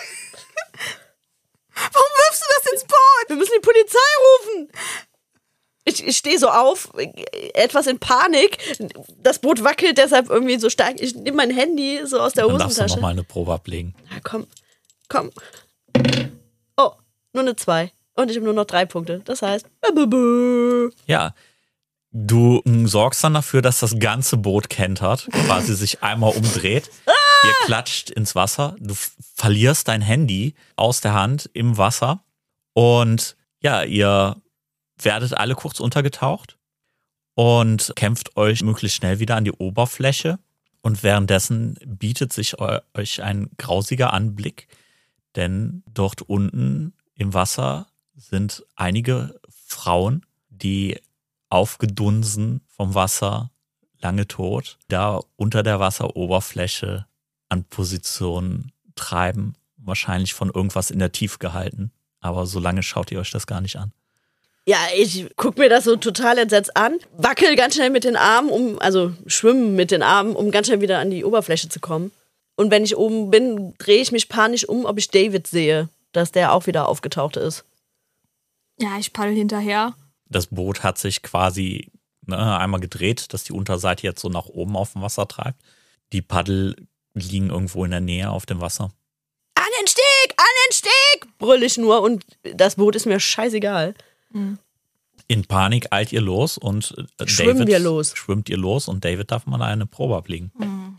Warum wirfst du das ins Boot? Wir müssen die Polizei rufen. Ich, ich stehe so auf, etwas in Panik. Das Boot wackelt deshalb irgendwie so stark. Ich nehme mein Handy so aus der dann Hosentasche. Dann darfst du nochmal eine Probe ablegen. Na komm, komm. Oh, nur eine zwei. Und ich habe nur noch drei Punkte. Das heißt, ja, du sorgst dann dafür, dass das ganze Boot kentert, quasi sich einmal umdreht. Ah! Ihr klatscht ins Wasser. Du verlierst dein Handy aus der Hand im Wasser. Und ja, ihr werdet alle kurz untergetaucht und kämpft euch möglichst schnell wieder an die Oberfläche. Und währenddessen bietet sich euch ein grausiger Anblick, denn dort unten im Wasser sind einige Frauen, die aufgedunsen vom Wasser, lange tot, da unter der Wasseroberfläche an Positionen treiben, wahrscheinlich von irgendwas in der Tiefe gehalten. Aber so lange schaut ihr euch das gar nicht an. Ja, ich guck mir das so total entsetzt an, wackel ganz schnell mit den Armen, um, also schwimmen mit den Armen, um ganz schnell wieder an die Oberfläche zu kommen. Und wenn ich oben bin, drehe ich mich panisch um, ob ich David sehe, dass der auch wieder aufgetaucht ist. Ja, ich paddel hinterher. Das Boot hat sich quasi ne, einmal gedreht, dass die Unterseite jetzt so nach oben auf dem Wasser treibt. Die Paddel liegen irgendwo in der Nähe auf dem Wasser. An den Steg, an den Steg, brüll ich nur und das Boot ist mir scheißegal. Mhm. In Panik eilt ihr los und äh, Schwimmen David wir los. schwimmt ihr los und David darf mal eine Probe ablegen. Mhm.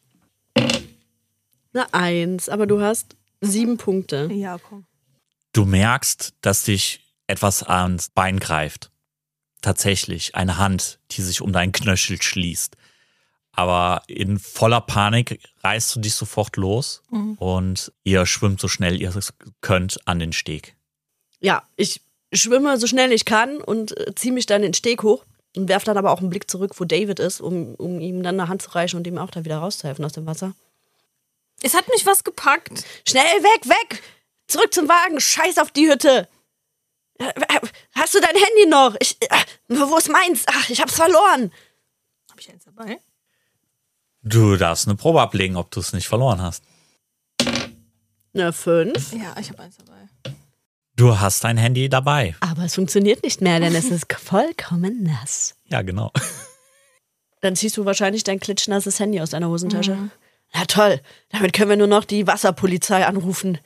Na eins, aber du hast sieben Punkte. Ja, komm. Du merkst, dass dich etwas ans Bein greift. Tatsächlich eine Hand, die sich um deinen Knöchel schließt. Aber in voller Panik reißt du dich sofort los mhm. und ihr schwimmt so schnell ihr könnt an den Steg. Ja, ich schwimme so schnell ich kann und ziehe mich dann den Steg hoch und werfe dann aber auch einen Blick zurück, wo David ist, um, um ihm dann eine Hand zu reichen und ihm auch da wieder rauszuhelfen aus dem Wasser. Es hat mich was gepackt. Schnell weg, weg! Zurück zum Wagen, scheiß auf die Hütte! Hast du dein Handy noch? Ich, wo ist meins? Ach, ich hab's verloren. Hab ich eins dabei? Du darfst eine Probe ablegen, ob du es nicht verloren hast. Eine fünf. Ja, ich habe eins dabei. Du hast dein Handy dabei. Aber es funktioniert nicht mehr, denn es ist vollkommen nass. Ja, genau. Dann ziehst du wahrscheinlich dein klitschnasses Handy aus deiner Hosentasche. Mhm. Na toll, damit können wir nur noch die Wasserpolizei anrufen.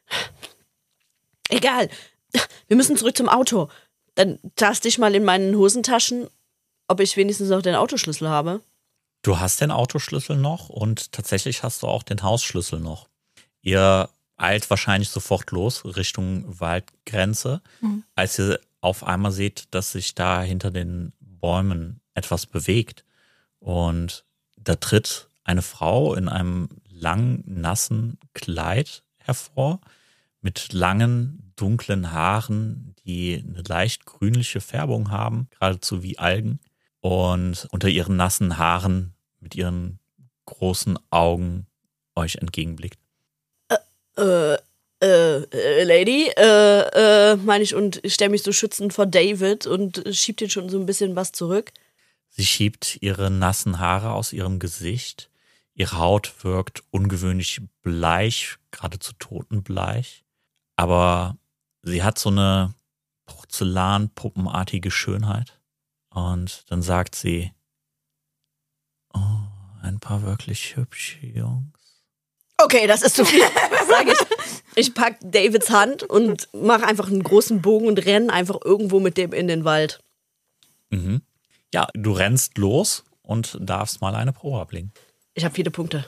Egal, wir müssen zurück zum Auto. Dann taste ich mal in meinen Hosentaschen, ob ich wenigstens noch den Autoschlüssel habe. Du hast den Autoschlüssel noch und tatsächlich hast du auch den Hausschlüssel noch. Ihr eilt wahrscheinlich sofort los Richtung Waldgrenze, mhm. als ihr auf einmal seht, dass sich da hinter den Bäumen etwas bewegt. Und da tritt eine Frau in einem langen, nassen Kleid hervor, mit langen, dunklen Haaren, die eine leicht grünliche Färbung haben, geradezu wie Algen. Und unter ihren nassen Haaren mit ihren großen Augen euch entgegenblickt. Äh, äh, äh Lady, äh, äh, meine ich, und stelle mich so schützend vor David und schiebt ihn schon so ein bisschen was zurück. Sie schiebt ihre nassen Haare aus ihrem Gesicht. Ihre Haut wirkt ungewöhnlich bleich, geradezu totenbleich. Aber sie hat so eine Porzellanpuppenartige Schönheit. Und dann sagt sie, oh, ein paar wirklich hübsche Jungs. Okay, das ist zu viel, sag ich. Ich pack Davids Hand und mache einfach einen großen Bogen und renne einfach irgendwo mit dem in den Wald. Mhm. Ja, du rennst los und darfst mal eine Probe ablegen. Ich habe viele Punkte.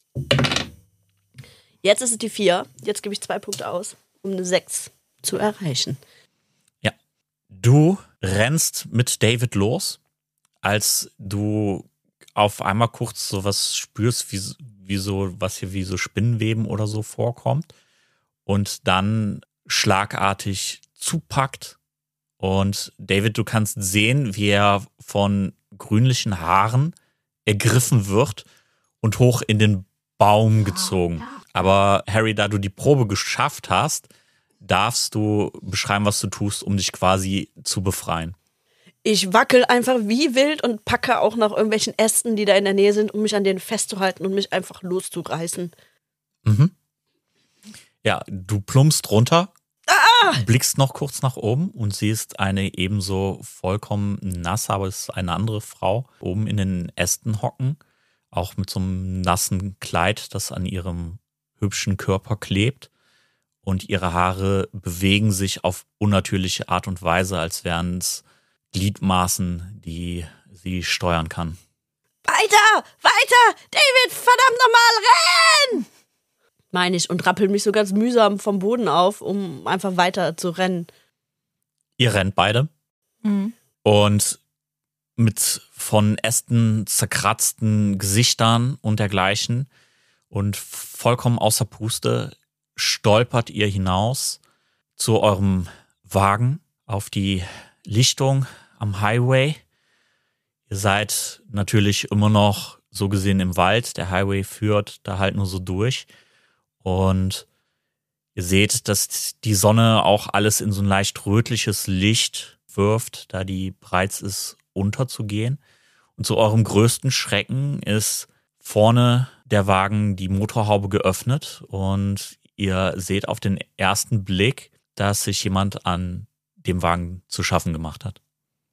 Jetzt ist es die vier. Jetzt gebe ich zwei Punkte aus, um eine sechs zu erreichen. Ja, du rennst mit David los, als du auf einmal kurz so was spürst, wie, wie so, was hier wie so Spinnenweben oder so vorkommt und dann schlagartig zupackt. Und David, du kannst sehen, wie er von grünlichen Haaren ergriffen wird und hoch in den Baum gezogen. Aber Harry, da du die Probe geschafft hast, darfst du beschreiben, was du tust, um dich quasi zu befreien. Ich wackel einfach wie wild und packe auch nach irgendwelchen Ästen, die da in der Nähe sind, um mich an denen festzuhalten und mich einfach loszureißen. Mhm. Ja, du plumpst runter, ah! blickst noch kurz nach oben und siehst eine ebenso vollkommen nasse, aber es ist eine andere Frau, oben in den Ästen hocken, auch mit so einem nassen Kleid, das an ihrem hübschen Körper klebt. Und ihre Haare bewegen sich auf unnatürliche Art und Weise, als wären es Gliedmaßen, die sie steuern kann. Weiter! Weiter! David, verdammt nochmal, renn! Meine ich und rappel mich so ganz mühsam vom Boden auf, um einfach weiter zu rennen. Ihr rennt beide. Mhm. Und mit von Ästen zerkratzten Gesichtern und dergleichen und vollkommen außer Puste stolpert ihr hinaus zu eurem Wagen auf die Lichtung am Highway. Ihr seid natürlich immer noch so gesehen im Wald. Der Highway führt da halt nur so durch. Und ihr seht, dass die Sonne auch alles in so ein leicht rötliches Licht wirft, da die bereit ist, unterzugehen. Und zu eurem größten Schrecken ist vorne der Wagen die Motorhaube geöffnet und ihr seht auf den ersten Blick, dass sich jemand an dem Wagen zu schaffen gemacht hat.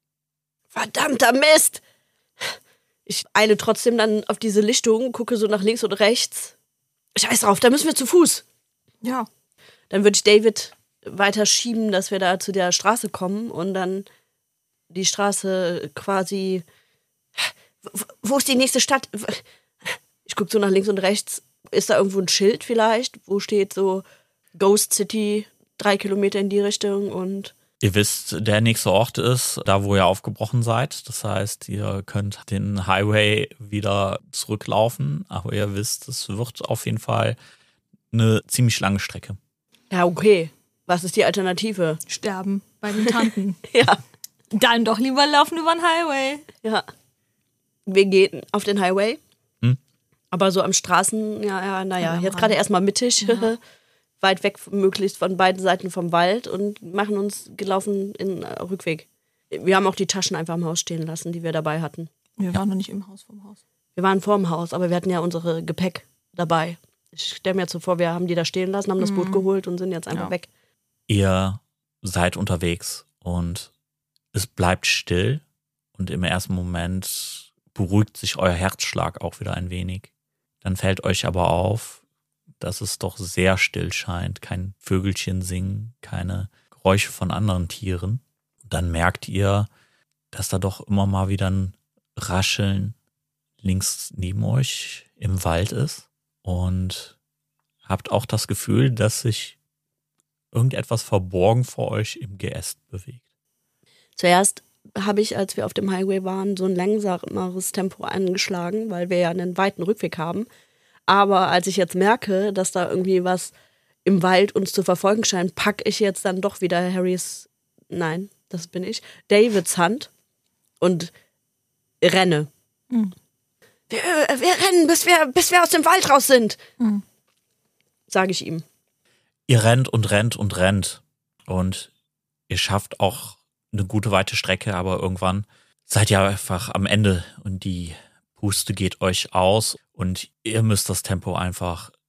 Verdammter Mist! Ich eile trotzdem dann auf diese Lichtung, gucke so nach links und rechts. Scheiß drauf, da müssen wir zu Fuß. Ja. Dann würde ich David weiter schieben, dass wir da zu der Straße kommen und dann die Straße quasi... Wo ist die nächste Stadt? Ich gucke so nach links und rechts. Ist da irgendwo ein Schild vielleicht, wo steht so Ghost City, drei Kilometer in die Richtung und... Ihr wisst, der nächste Ort ist da, wo ihr aufgebrochen seid. Das heißt, ihr könnt den Highway wieder zurücklaufen, aber ihr wisst, es wird auf jeden Fall eine ziemlich lange Strecke. Ja, okay. Was ist die Alternative? Sterben bei den Tanten. Ja. Dann doch lieber laufen über den Highway. Ja. Wir gehen auf den Highway. Hm? Aber so am Straßen, ja, ja, naja, Ja, jetzt gerade erstmal mittig. Ja. Weit weg möglichst von beiden Seiten vom Wald und machen uns gelaufen in äh, Rückweg. Wir haben auch die Taschen einfach im Haus stehen lassen, die wir dabei hatten. Wir waren noch nicht im Haus vom Haus. Wir waren vor dem Haus, aber wir hatten ja unsere Gepäck dabei. Ich stelle mir jetzt so vor, wir haben die da stehen lassen, haben das Boot geholt und sind jetzt einfach Ja. weg. Ihr seid unterwegs und es bleibt still und im ersten Moment beruhigt sich euer Herzschlag auch wieder ein wenig. Dann fällt euch aber auf, dass es doch sehr still scheint. Kein Vögelchen singen, keine Geräusche von anderen Tieren. Und dann merkt ihr, dass da doch immer mal wieder ein Rascheln links neben euch im Wald ist. Und habt auch das Gefühl, dass sich irgendetwas verborgen vor euch im Geäst bewegt. Zuerst habe ich, als wir auf dem Highway waren, so ein langsameres Tempo angeschlagen, weil wir ja einen weiten Rückweg haben. Aber als ich jetzt merke, dass da irgendwie was im Wald uns zu verfolgen scheint, packe ich jetzt dann doch wieder Harrys, nein, das bin ich, Davids Hand und renne. Mhm. Wir, wir rennen, bis wir, bis wir aus dem Wald raus sind, Mhm. sage ich ihm. Ihr rennt und rennt und rennt und ihr schafft auch eine gute weite Strecke, aber irgendwann seid ihr einfach am Ende und die Puste geht euch aus und ihr müsst das Tempo einfach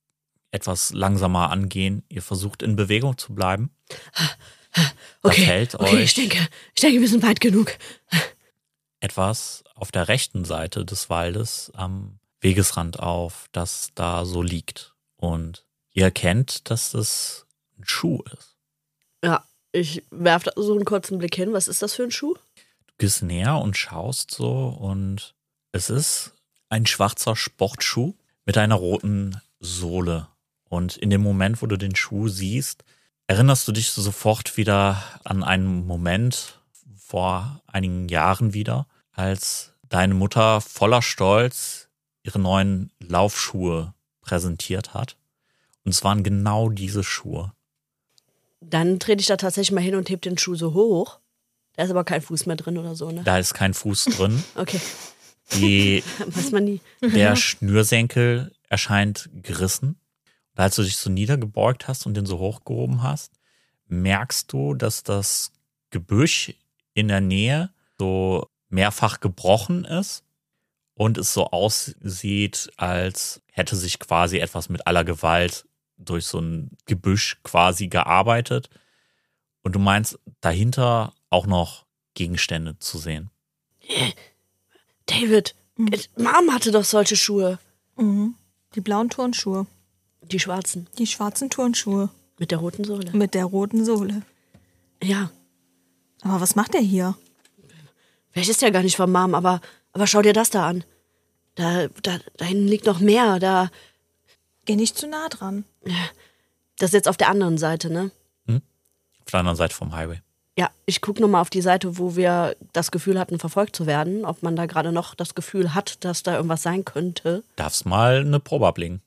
etwas langsamer angehen. Ihr versucht in Bewegung zu bleiben. Okay, fällt okay euch ich, denke, ich denke, wir sind weit genug. etwas auf der rechten Seite des Waldes am Wegesrand auf, das da so liegt. Und ihr erkennt, dass das ein Schuh ist. Ja, ich werfe so einen kurzen Blick hin. Was ist das für ein Schuh? Du gehst näher und schaust so und es ist ein schwarzer Sportschuh mit einer roten Sohle. Und in dem Moment, wo du den Schuh siehst, erinnerst du dich sofort wieder an einen Moment vor einigen Jahren wieder, als deine Mutter voller Stolz ihre neuen Laufschuhe präsentiert hat. Und es waren genau diese Schuhe. Dann trete ich da tatsächlich mal hin und heb den Schuh so hoch. Da ist aber kein Fuß mehr drin oder so, ne? Da ist kein Fuß drin. Okay, Die, weiß man nie. der Schnürsenkel erscheint gerissen. Und als du dich so niedergebeugt hast und den so hochgehoben hast, merkst du, dass das Gebüsch in der Nähe so mehrfach gebrochen ist und es so aussieht, als hätte sich quasi etwas mit aller Gewalt durch so ein Gebüsch quasi gearbeitet. Und du meinst, dahinter auch noch Gegenstände zu sehen. David, Mhm. Mom hatte doch solche Schuhe. Mhm. Die blauen Turnschuhe. Die schwarzen. Die schwarzen Turnschuhe. Mit der roten Sohle. Mit der roten Sohle. Ja, Aber was macht er hier? vielleicht ist der gar nicht von Mom, aber, aber schau dir das da an. Da, da, da hinten liegt noch mehr. Da, Geh nicht zu nah dran. das ist jetzt auf der anderen Seite, ne? Auf der anderen Seite vom Highway. Ja, ich gucke nochmal auf die Seite, wo wir das Gefühl hatten, verfolgt zu werden. Ob man da gerade noch das Gefühl hat, dass da irgendwas sein könnte. Darfst mal eine Probe ablegen.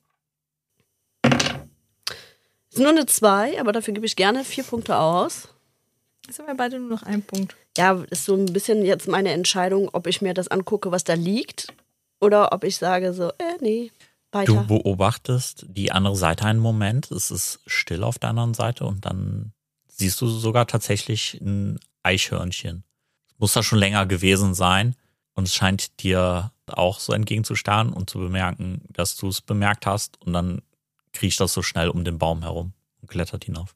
Ist nur eine zwei, aber dafür gebe ich gerne vier Punkte aus. Jetzt haben wir beide nur noch einen Punkt. Ja, ist so ein bisschen jetzt meine Entscheidung, ob ich mir das angucke, was da liegt. Oder ob ich sage so, äh, nee, weiter. Du beobachtest die andere Seite einen Moment. Es ist still auf der anderen Seite und dann siehst du sogar tatsächlich ein Eichhörnchen. Es muss da schon länger gewesen sein und es scheint dir auch so entgegenzustarren und zu bemerken, dass du es bemerkt hast und dann kriecht das so schnell um den Baum herum und klettert hinauf.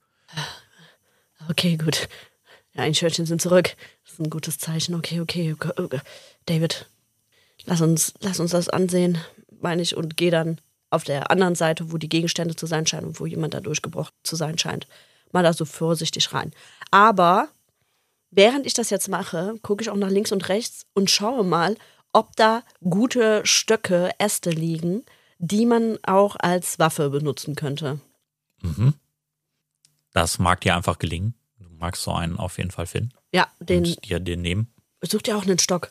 Okay, gut. Ja, Eichhörnchen sind zurück. Das ist ein gutes Zeichen. Okay, okay. okay. David, lass uns, lass uns das ansehen, meine ich, und geh dann auf der anderen Seite, wo die Gegenstände zu sein scheinen und wo jemand da durchgebrochen zu sein scheint, mal da so vorsichtig rein. Aber während ich das jetzt mache, gucke ich auch nach links und rechts und schaue mal, ob da gute Stöcke, Äste liegen, die man auch als Waffe benutzen könnte. Mhm. Das mag dir einfach gelingen. Du magst so einen auf jeden Fall finden Ja, den und dir den nehmen. such dir auch einen Stock.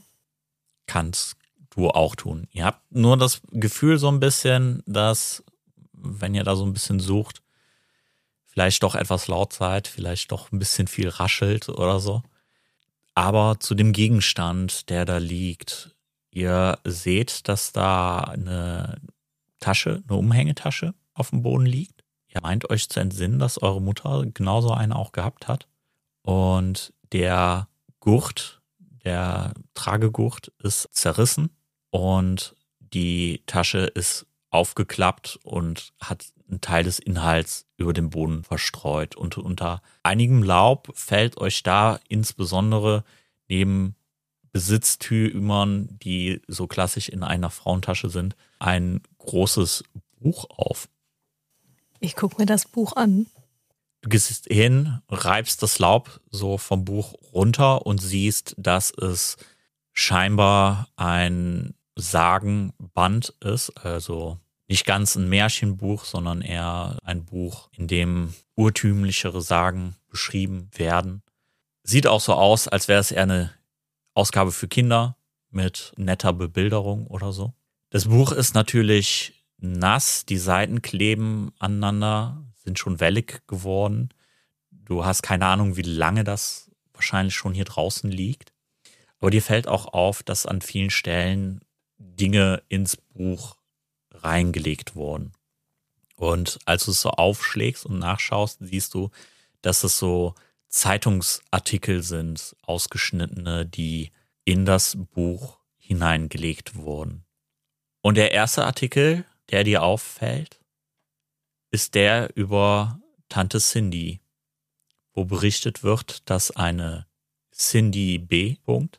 Kannst du auch tun. Ihr habt nur das Gefühl so ein bisschen, dass, wenn ihr da so ein bisschen sucht, vielleicht doch etwas laut seid, vielleicht doch ein bisschen viel raschelt oder so. Aber zu dem Gegenstand, der da liegt, ihr seht, dass da eine Tasche, eine Umhängetasche auf dem Boden liegt. Ihr meint euch zu entsinnen, dass eure Mutter genauso eine auch gehabt hat. Und der Gurt, der Tragegurt ist zerrissen und die Tasche ist aufgeklappt und hat einen Teil des Inhalts über den Boden verstreut. Und unter einigem Laub fällt euch da insbesondere neben Besitztümern, die so klassisch in einer Frauentasche sind, ein großes Buch auf. Ich gucke mir das Buch an. Du gehst hin, reibst das Laub so vom Buch runter und siehst, dass es scheinbar ein Sagenband ist, also nicht ganz ein Märchenbuch, sondern eher ein Buch, in dem urtümlichere Sagen beschrieben werden. Sieht auch so aus, als wäre es eher eine Ausgabe für Kinder mit netter Bebilderung oder so. Das Buch ist natürlich nass, die Seiten kleben aneinander, sind schon wellig geworden. Du hast keine Ahnung, wie lange das wahrscheinlich schon hier draußen liegt. Aber dir fällt auch auf, dass an vielen Stellen Dinge ins Buch reingelegt wurden. Und als du es so aufschlägst und nachschaust, siehst du, dass es so Zeitungsartikel sind, ausgeschnittene, die in das Buch hineingelegt wurden. Und der erste Artikel, der dir auffällt, ist der über Tante Cindy, wo berichtet wird, dass eine Cindy B. Punkt,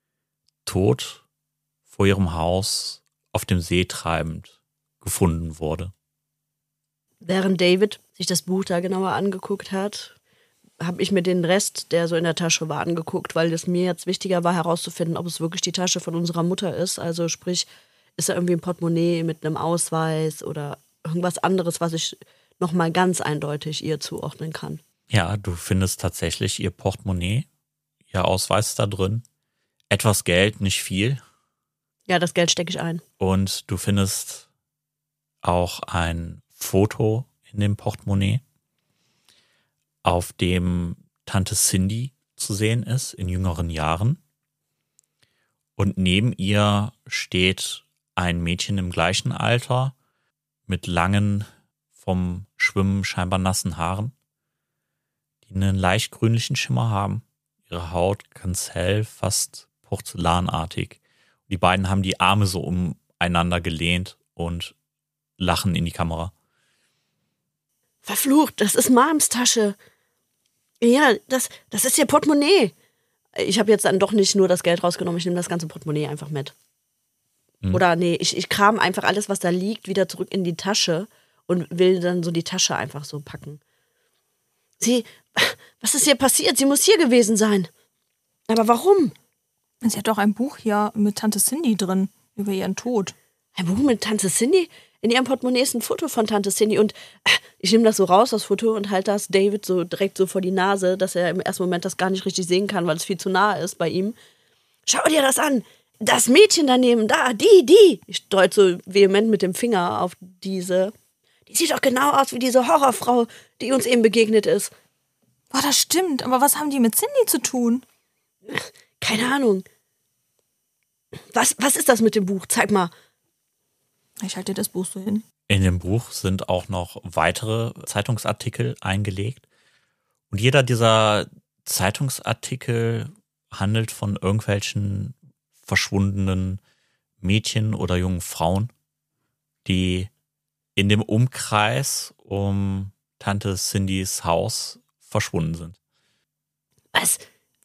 tot vor ihrem Haus auf dem See treibend gefunden wurde. Während David sich das Buch da genauer angeguckt hat, habe ich mir den Rest, der so in der Tasche war, angeguckt, weil es mir jetzt wichtiger war, herauszufinden, ob es wirklich die Tasche von unserer Mutter ist. Also sprich, ist da irgendwie ein Portemonnaie mit einem Ausweis oder irgendwas anderes, was ich nochmal ganz eindeutig ihr zuordnen kann. Ja, du findest tatsächlich ihr Portemonnaie, ihr Ausweis ist da drin. Etwas Geld, nicht viel. Ja, das Geld stecke ich ein. Und du findest auch ein Foto in dem Portemonnaie, auf dem Tante Cindy zu sehen ist in jüngeren Jahren. Und neben ihr steht ein Mädchen im gleichen Alter mit langen, vom Schwimmen scheinbar nassen Haaren, die einen leicht grünlichen Schimmer haben. Ihre Haut ganz hell, fast porzellanartig. Die beiden haben die Arme so umeinander gelehnt und lachen in die Kamera. Verflucht, das ist Mams Tasche. Ja, das, das ist ihr Portemonnaie. Ich habe jetzt dann doch nicht nur das Geld rausgenommen, ich nehme das ganze Portemonnaie einfach mit. Hm. Oder nee, ich, ich kram einfach alles, was da liegt, wieder zurück in die Tasche und will dann so die Tasche einfach so packen. Sie, was ist hier passiert? Sie muss hier gewesen sein. Aber warum? Sie hat doch ein Buch hier mit Tante Cindy drin, über ihren Tod. Ein Buch mit Tante Cindy? In ihrem Portemonnaie ist ein Foto von Tante Cindy und ich nehme das so raus, das Foto, und halte das David so direkt so vor die Nase, dass er im ersten Moment das gar nicht richtig sehen kann, weil es viel zu nah ist bei ihm. Schau dir das an! Das Mädchen daneben, da, die, die! Ich deute so vehement mit dem Finger auf diese. Die sieht doch genau aus wie diese Horrorfrau, die uns eben begegnet ist. Boah, das stimmt, aber was haben die mit Cindy zu tun? Keine Ahnung. Was, was ist das mit dem Buch? Zeig mal. Ich halte dir das Buch so hin. In dem Buch sind auch noch weitere Zeitungsartikel eingelegt. Und jeder dieser Zeitungsartikel handelt von irgendwelchen verschwundenen Mädchen oder jungen Frauen, die in dem Umkreis um Tante Cindys Haus verschwunden sind. Was?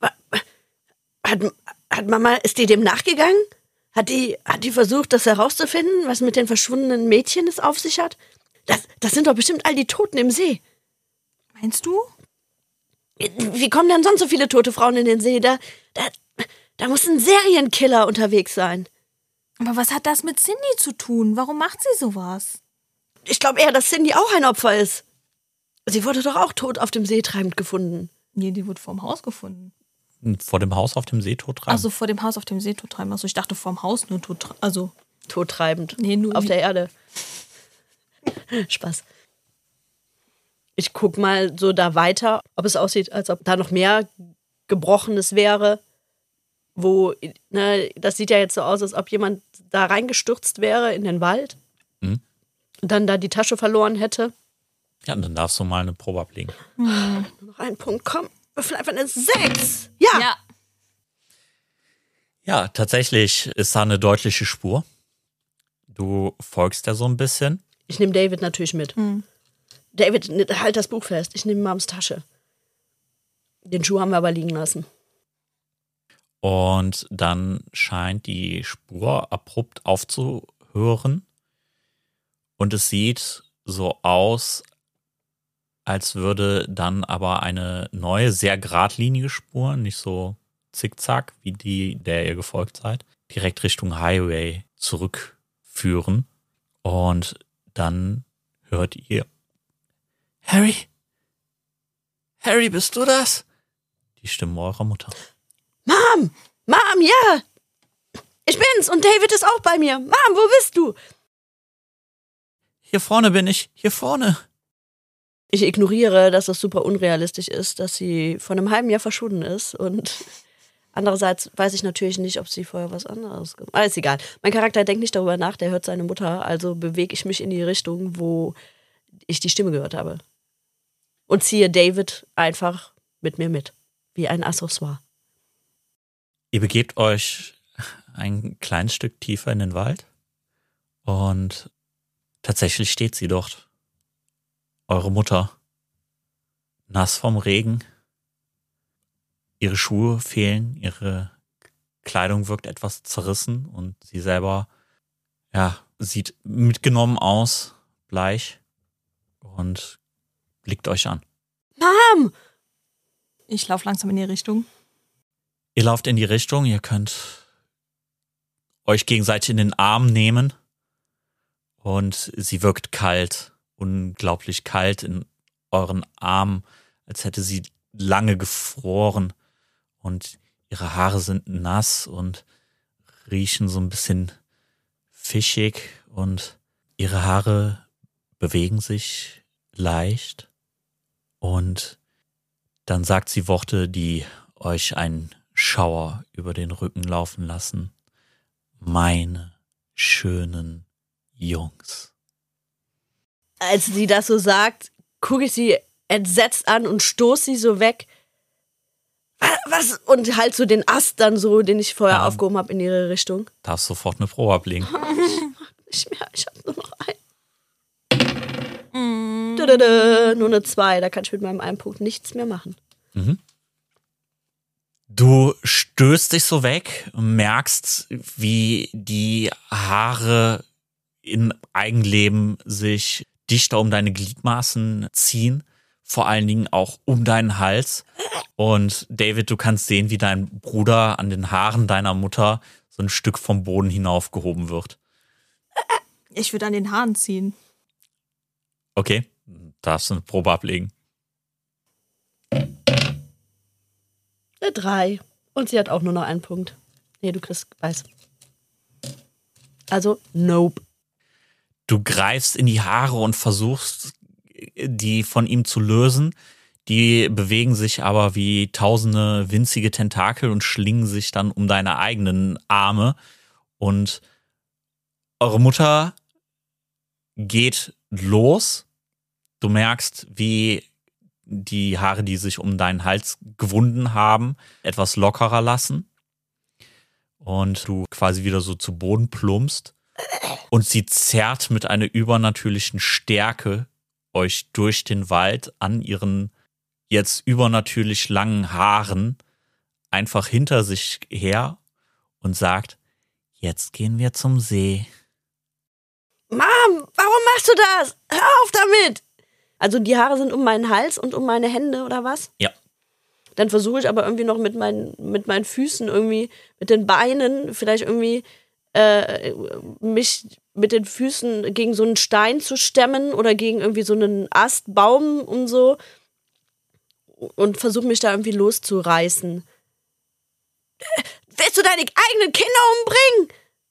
Hat, hat Mama, ist die dem nachgegangen? Hat die, hat die versucht, das herauszufinden, was mit den verschwundenen Mädchen es auf sich hat? Das, das sind doch bestimmt all die Toten im See. Meinst du? Wie kommen denn sonst so viele tote Frauen in den See? Da, da, da muss ein Serienkiller unterwegs sein. Aber was hat das mit Cindy zu tun? Warum macht sie sowas? Ich glaube eher, dass Cindy auch ein Opfer ist. Sie wurde doch auch tot auf dem See treibend gefunden. Nee, die wurde vorm Haus gefunden. Vor dem Haus auf dem See tottreiben? Also vor dem Haus auf dem See tottreiben. Also ich dachte vorm Haus nur tot, also tottreibend. Nee, nur auf der Erde. Spaß. Ich guck mal so da weiter, ob es aussieht, als ob da noch mehr Gebrochenes wäre. Wo, ne, das sieht ja jetzt so aus, als ob jemand da reingestürzt wäre in den Wald. Mhm. Und dann da die Tasche verloren hätte. Ja, dann darfst du mal eine Probe ablegen. Hm. Noch ein Punkt, komm. Würfel einfach eine sechs. Ja. Ja. Ja, tatsächlich ist da eine deutliche Spur. Du folgst ja so ein bisschen. Ich nehme David natürlich mit. Mhm. David, halt das Buch fest. Ich nehme Mams Tasche. Den Schuh haben wir aber liegen lassen. Und dann scheint die Spur abrupt aufzuhören. Und es sieht so aus, als würde dann aber eine neue, sehr geradlinige Spur, nicht so zickzack wie die, der ihr gefolgt seid, direkt Richtung Highway zurückführen. Und dann hört ihr: Harry? Harry, bist du das? Die Stimme eurer Mutter. Mom! Mom, ja! Ich bin's und David ist auch bei mir. Mom, wo bist du? Hier vorne bin ich, hier vorne. Ich ignoriere, dass das super unrealistisch ist, dass sie vor einem halben Jahr verschwunden ist. Und andererseits weiß ich natürlich nicht, ob sie vorher was anderes gemacht hat. Alles egal. Mein Charakter denkt nicht darüber nach, der hört seine Mutter. Also bewege ich mich in die Richtung, wo ich die Stimme gehört habe. Und ziehe David einfach mit mir mit. Wie ein Accessoire. Ihr begebt euch ein kleines Stück tiefer in den Wald. Und tatsächlich steht sie dort. eure Mutter. Nass vom Regen. Ihre Schuhe fehlen, ihre Kleidung wirkt etwas zerrissen und sie selber, ja, sieht mitgenommen aus, bleich und blickt euch an. Mom! Ich laufe langsam in die Richtung. Ihr lauft in die Richtung, ihr könnt euch gegenseitig in den Arm nehmen und sie wirkt kalt, unglaublich kalt in euren Armen, als hätte sie lange gefroren und ihre Haare sind nass und riechen so ein bisschen fischig und ihre Haare bewegen sich leicht und dann sagt sie Worte, die euch einen Schauer über den Rücken laufen lassen. Meine schönen Jungs. Als sie das so sagt, gucke ich sie entsetzt an und stoße sie so weg. Was? Und halt so den Ast dann so, den ich vorher Ja. aufgehoben habe, in ihre Richtung. Darfst sofort eine Probe ablegen. Nicht mehr, ich habe nur noch einen. Dödödö, nur eine zwei, da kann ich mit meinem einen Punkt nichts mehr machen. Mhm. Du stößt dich so weg und merkst, wie die Haare in Eigenleben sich dichter um deine Gliedmaßen ziehen, vor allen Dingen auch um deinen Hals. Und David, du kannst sehen, wie dein Bruder an den Haaren deiner Mutter so ein Stück vom Boden hinaufgehoben wird. Ich würde an den Haaren ziehen. Okay, darfst du eine Probe ablegen. Eine drei. Und sie hat auch nur noch einen Punkt. Nee, du kriegst weiß. Also, nope. Du greifst in die Haare und versuchst, die von ihm zu lösen. Die bewegen sich aber wie tausende winzige Tentakel und schlingen sich dann um deine eigenen Arme. Und eure Mutter geht los. Du merkst, wie die Haare, die sich um deinen Hals gewunden haben, etwas lockerer lassen. Und du quasi wieder so zu Boden plumpst. Und sie zerrt mit einer übernatürlichen Stärke euch durch den Wald an ihren jetzt übernatürlich langen Haaren einfach hinter sich her und sagt, jetzt gehen wir zum See. Mom, warum machst du das? Hör auf damit! Also die Haare sind um meinen Hals und um meine Hände, oder was? Ja. Dann versuche ich aber irgendwie noch mit meinen, mit meinen Füßen irgendwie, mit den Beinen, vielleicht irgendwie äh, mich mit den Füßen gegen so einen Stein zu stemmen oder gegen irgendwie so einen Ast, Baum und so. Und versuche mich da irgendwie loszureißen. Willst du deine eigenen Kinder umbringen?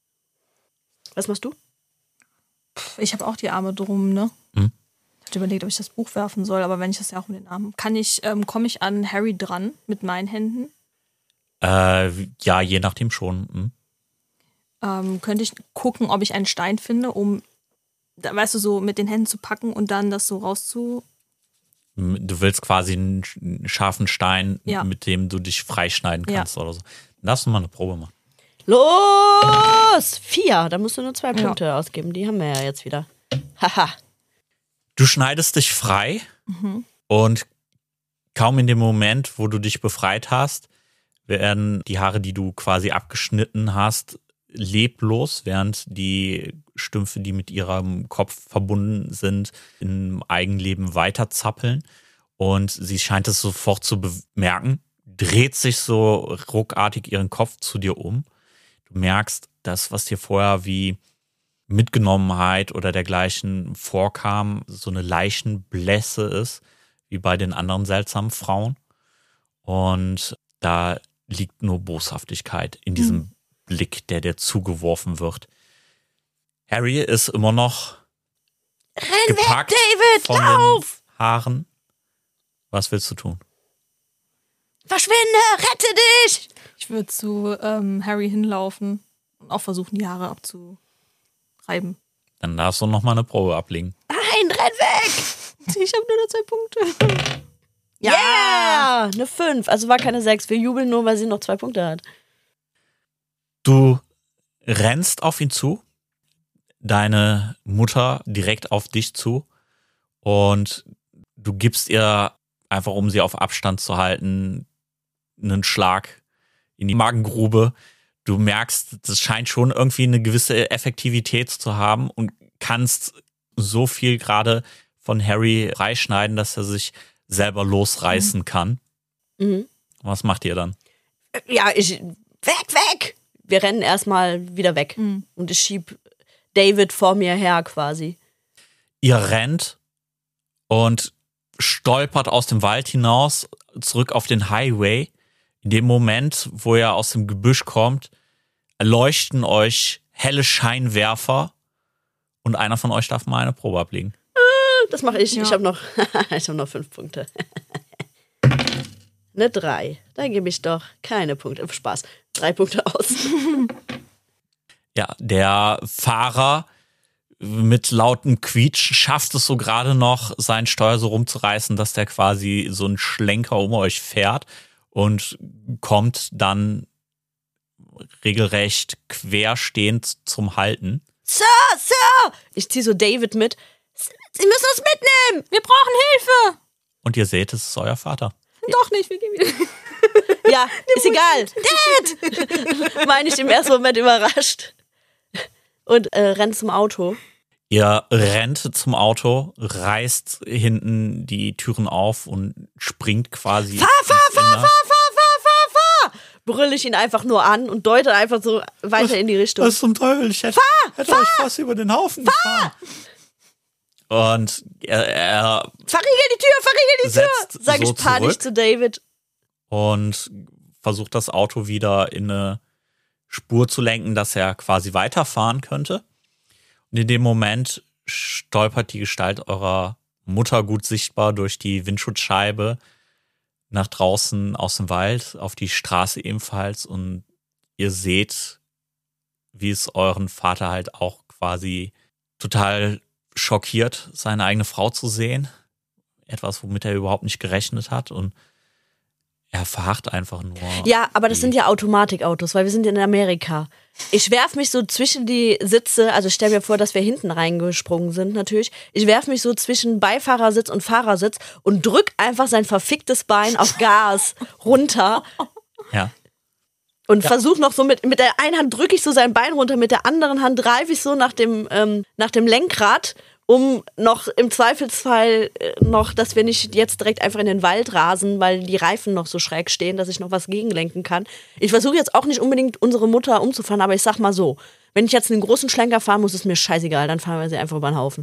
Was machst du? Ich habe auch die Arme drum, ne? Hm? Ich hatte überlegt, ob ich das Buch werfen soll, aber wenn ich das ja auch um den Arm. Kann ich, ähm, komme ich an Harry dran mit meinen Händen? Äh, ja, je nachdem schon. Hm? Ähm, könnte ich gucken, ob ich einen Stein finde, um, da, weißt du, so mit den Händen zu packen und dann das so rauszu. Du willst quasi einen scharfen Stein, Ja. mit dem du dich freischneiden kannst Ja. oder so. Dann darfst du mal eine Probe machen. Los! Vier, da musst du nur zwei Ja. Punkte ausgeben. Die haben wir ja jetzt wieder. Haha. Du schneidest dich frei Mhm. und kaum in dem Moment, wo du dich befreit hast, werden die Haare, die du quasi abgeschnitten hast, leblos, während die Stümpfe, die mit ihrem Kopf verbunden sind, im Eigenleben weiter zappeln. Und sie scheint es sofort zu bemerken, dreht sich so ruckartig ihren Kopf zu dir um. Du merkst, das, was dir vorher wie Mitgenommenheit oder dergleichen vorkam, so eine Leichenblässe ist, wie bei den anderen seltsamen Frauen. Und da liegt nur Boshaftigkeit in diesem Mhm. Blick, der dir zugeworfen wird. Harry ist immer noch Renn gepackt weg, David! von Lauf! den Haaren. Was willst du tun? Verschwinde! Rette dich! Ich würde zu ähm, Harry hinlaufen und auch versuchen, die Haare abzureiben. Dann darfst du noch mal eine Probe ablegen. Nein, renn weg! Ich habe nur noch zwei Punkte. Ja! Yeah! Eine fünf. Also war keine sechs. Wir jubeln nur, weil sie noch zwei Punkte hat. Du rennst auf ihn zu, deine Mutter direkt auf dich zu Und du gibst ihr, einfach um sie auf Abstand zu halten, einen Schlag in die Magengrube. Du merkst, das scheint schon irgendwie eine gewisse Effektivität zu haben und kannst so viel gerade von Harry freischneiden, dass er sich selber losreißen kann. Mhm. Was macht ihr dann? Ja, ich, weg, weg! Wir rennen erstmal wieder weg. Mhm. Und ich schieb David vor mir her quasi. Ihr rennt und stolpert aus dem Wald hinaus, zurück auf den Highway. In dem Moment, wo ihr aus dem Gebüsch kommt, leuchten euch helle Scheinwerfer und einer von euch darf mal eine Probe ablegen. Das mache ich. Ja. Ich habe noch, ich hab noch fünf Punkte. Eine drei. Da gebe ich doch keine Punkte. Spaß. Drei Punkte aus. Ja, der Fahrer mit lautem Quietsch schafft es so gerade noch, sein Steuer so rumzureißen, dass der quasi so einen Schlenker um euch fährt und kommt dann regelrecht querstehend zum Halten. Sir, Sir! Ich ziehe so David mit. Sie müssen uns mitnehmen! Wir brauchen Hilfe! Und ihr seht, es ist euer Vater. Doch nicht, wir gehen wieder. Ja, ist egal. Dad! Meine ich im ersten Moment überrascht. Und äh, rennt zum Auto. Ihr rennt zum Auto, reißt hinten die Türen auf und springt quasi. Fahr, fahr, fahr, fahr, fahr, fahr, fahr, fahr! Brülle ich ihn einfach nur an und deute einfach so weiter in die Richtung. Was zum Teufel? Ich hätte, fahr, hätte fahr, euch fast über den Haufen fahr. gefahren. Und er, er verriegel die Tür, verriegel die Tür! setzt Sag so ich panisch zurück. zu David. Und versucht das Auto wieder in eine Spur zu lenken, dass er quasi weiterfahren könnte. Und in dem Moment stolpert die Gestalt eurer Mutter gut sichtbar durch die Windschutzscheibe nach draußen aus dem Wald, auf die Straße ebenfalls. Und ihr seht, wie es euren Vater halt auch quasi total schockiert, seine eigene Frau zu sehen. Etwas, womit er überhaupt nicht gerechnet hat. Und er verharrt einfach nur. Ja, aber das sind ja Automatikautos, weil wir sind in Amerika. Ich werf mich so zwischen die Sitze, also stell mir vor, dass wir hinten reingesprungen sind natürlich. Ich werf mich so zwischen Beifahrersitz und Fahrersitz und drück einfach sein verficktes Bein auf Gas runter. Ja. Und Ja. versuch noch so mit, mit der einen Hand drücke ich so sein Bein runter, mit der anderen Hand greife ich so nach dem, ähm, nach dem Lenkrad, um noch im Zweifelsfall äh, noch, dass wir nicht jetzt direkt einfach in den Wald rasen, weil die Reifen noch so schräg stehen, dass ich noch was gegenlenken kann. Ich versuche jetzt auch nicht unbedingt unsere Mutter umzufahren, aber ich sag mal so, wenn ich jetzt einen großen Schlenker fahren muss, ist mir scheißegal, dann fahren wir sie einfach über den Haufen.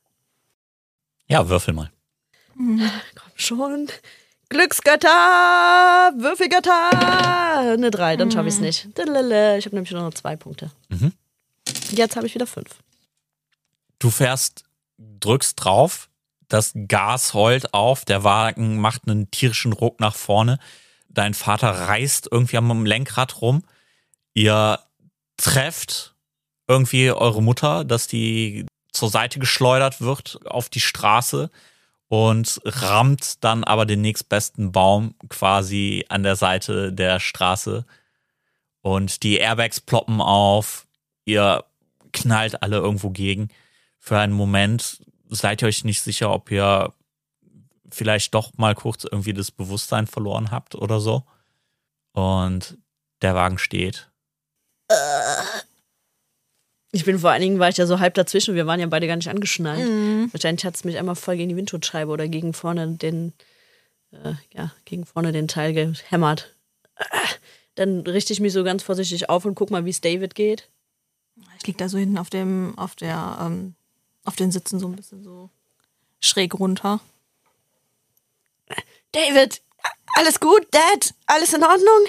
Ja, würfel mal. Komm schon. Glücksgötter, Würfelgötter. Eine drei, dann schaffe ich es nicht. Ich habe nämlich nur noch zwei Punkte. Mhm. Jetzt habe ich wieder fünf. Du fährst, drückst drauf, das Gas heult auf, der Wagen macht einen tierischen Ruck nach vorne. Dein Vater reißt irgendwie am Lenkrad rum. Ihr trefft irgendwie eure Mutter, dass die zur Seite geschleudert wird auf die Straße und rammt dann aber den nächstbesten Baum quasi an der Seite der Straße. Und die Airbags ploppen auf. Ihr knallt alle irgendwo gegen. Für einen Moment seid ihr euch nicht sicher, ob ihr vielleicht doch mal kurz irgendwie das Bewusstsein verloren habt oder so. Und der Wagen steht. Ich bin vor allen Dingen, war ich ja so halb dazwischen, wir waren ja beide gar nicht angeschnallt. Mhm. Wahrscheinlich hat es mich einmal voll gegen die Windschutzscheibe oder gegen vorne den, äh, ja, gegen vorne den Teil gehämmert. Dann richte ich mich so ganz vorsichtig auf und guck mal, wie es David geht. Ich lieg da so hinten auf dem, auf der, ähm, auf den Sitzen so ein bisschen so schräg runter. David, alles gut? Dad, alles in Ordnung?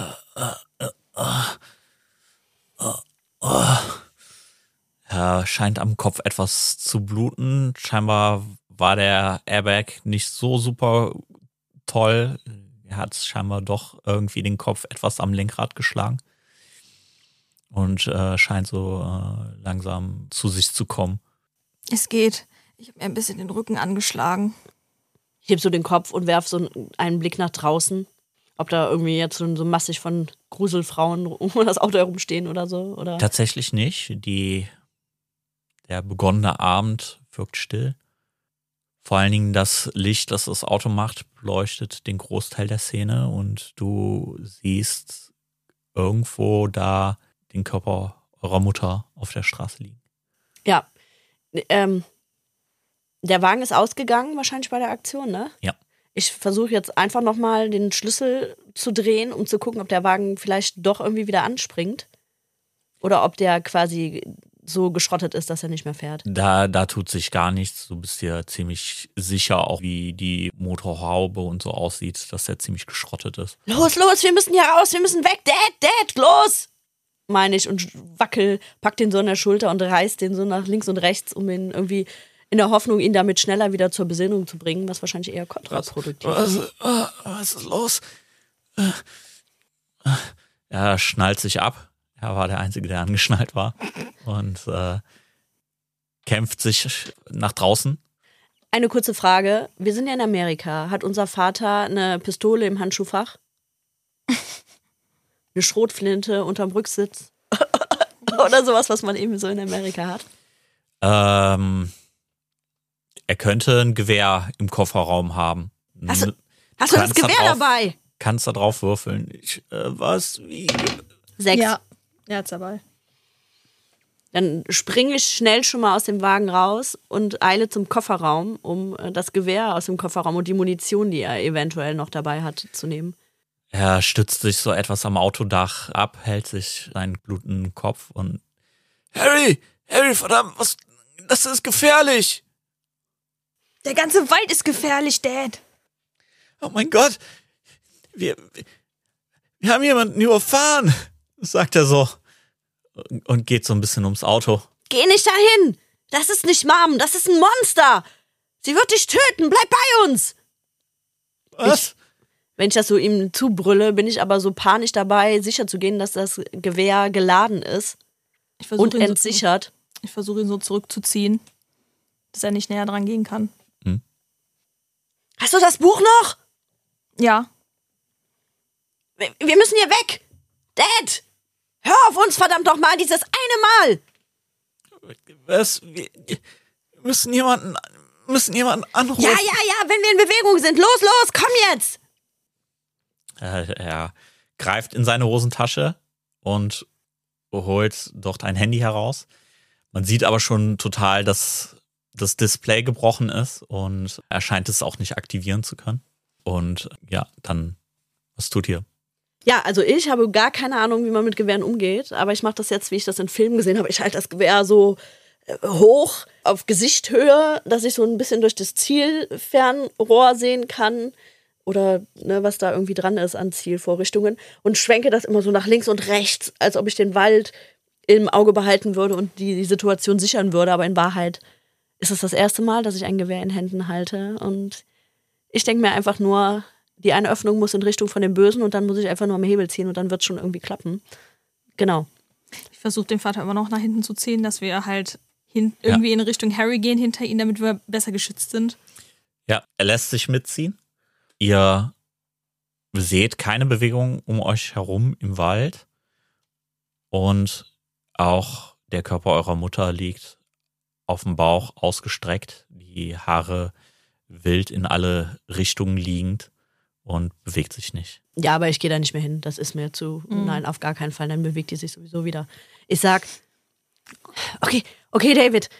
Er scheint am Kopf etwas zu bluten. Scheinbar war der Airbag nicht so super toll. Er hat scheinbar doch irgendwie den Kopf etwas am Lenkrad geschlagen. Und äh, scheint so äh, langsam zu sich zu kommen. Es geht. Ich habe mir ein bisschen den Rücken angeschlagen. Ich heb so den Kopf und werf so einen Blick nach draußen. Ob da irgendwie jetzt so, so massig von Gruselfrauen um das Auto herumstehen oder so. Oder? Tatsächlich nicht. Die, der begonnene Abend wirkt still. Vor allen Dingen das Licht, das das Auto macht, beleuchtet den Großteil der Szene und du siehst irgendwo da den Körper eurer Mutter auf der Straße liegen. Ja. Ähm, der Wagen ist ausgegangen wahrscheinlich bei der Aktion, ne? Ja. Ich versuche jetzt einfach nochmal den Schlüssel zu drehen, um zu gucken, ob der Wagen vielleicht doch irgendwie wieder anspringt. Oder ob der quasi so geschrottet ist, dass er nicht mehr fährt. Da, da tut sich gar nichts. Du bist dir ziemlich sicher, auch wie die Motorhaube und so aussieht, dass der ziemlich geschrottet ist. Los, los, wir müssen hier raus, wir müssen weg, Dad, Dad, los! Meine ich und wackel, pack den so an der Schulter und reiß den so nach links und rechts, um ihn irgendwie in der Hoffnung, ihn damit schneller wieder zur Besinnung zu bringen, was wahrscheinlich eher kontraproduktiv ist. Was, was ist los? Er schnallt sich ab. Er war der Einzige, der angeschnallt war und äh, kämpft sich nach draußen. Eine kurze Frage. Wir sind ja in Amerika. Hat unser Vater eine Pistole im Handschuhfach? Eine Schrotflinte unterm Rücksitz? Oder sowas, was man eben so in Amerika hat? Ähm, er könnte ein Gewehr im Kofferraum haben. Hast du, hast du das Gewehr da drauf, dabei? Kannst da drauf würfeln. Ich, äh, was? Wie? Sechs. Ja, er hat's dabei. Dann springe ich schnell schon mal aus dem Wagen raus und eile zum Kofferraum, um das Gewehr aus dem Kofferraum und die Munition, die er eventuell noch dabei hat, zu nehmen. Er stützt sich so etwas am Autodach ab, hält sich seinen blutenden Kopf und Harry, Harry, verdammt, was, das ist gefährlich. Der ganze Wald ist gefährlich, Dad. Oh mein Gott, wir, wir haben jemanden überfahren, sagt er so und geht so ein bisschen ums Auto. Geh nicht dahin, das ist nicht Mom, das ist ein Monster. Sie wird dich töten, bleib bei uns. Was? Ich, wenn ich das so ihm zubrülle, bin ich aber so panisch dabei, sicher zu gehen, dass das Gewehr geladen ist Ich versuch und ihn so entsichert. zu, ich versuche ihn so zurückzuziehen, dass er nicht näher dran gehen kann. Hm. Hast du das Buch noch? Ja. Wir, wir müssen hier weg. Dad, hör auf uns verdammt doch mal, dieses eine Mal. Was? Wir müssen jemanden, müssen jemanden anrufen. Ja, ja, ja, wenn wir in Bewegung sind. Los, los, komm jetzt. Er, er greift in seine Hosentasche und holt dort ein Handy heraus. Man sieht aber schon total, dass das Display gebrochen ist und er scheint es auch nicht aktivieren zu können. Und ja, dann, was tut ihr? Ja, also ich habe gar keine Ahnung, wie man mit Gewehren umgeht, aber ich mache das jetzt, wie ich das in Filmen gesehen habe. Ich halte das Gewehr so hoch auf Gesichthöhe, dass ich so ein bisschen durch das Zielfernrohr sehen kann oder ne, was da irgendwie dran ist an Zielvorrichtungen und schwenke das immer so nach links und rechts, als ob ich den Wald im Auge behalten würde und die, die Situation sichern würde, aber in Wahrheit ist es das erste Mal, dass ich ein Gewehr in Händen halte und ich denke mir einfach nur, die eine Öffnung muss in Richtung von dem Bösen und dann muss ich einfach nur am Hebel ziehen und dann wird es schon irgendwie klappen. Genau. Ich versuche den Vater immer noch nach hinten zu ziehen, dass wir halt hin, irgendwie ja. in Richtung Harry gehen hinter ihn, damit wir besser geschützt sind. Ja, er lässt sich mitziehen. Ihr seht keine Bewegung um euch herum im Wald und auch der Körper eurer Mutter liegt auf dem Bauch ausgestreckt, die Haare wild in alle Richtungen liegend und bewegt sich nicht. Ja, aber ich gehe da nicht mehr hin. Das ist mir zu, mhm. nein, auf gar keinen Fall. Dann bewegt die sich sowieso wieder. Ich sag, okay, okay, David,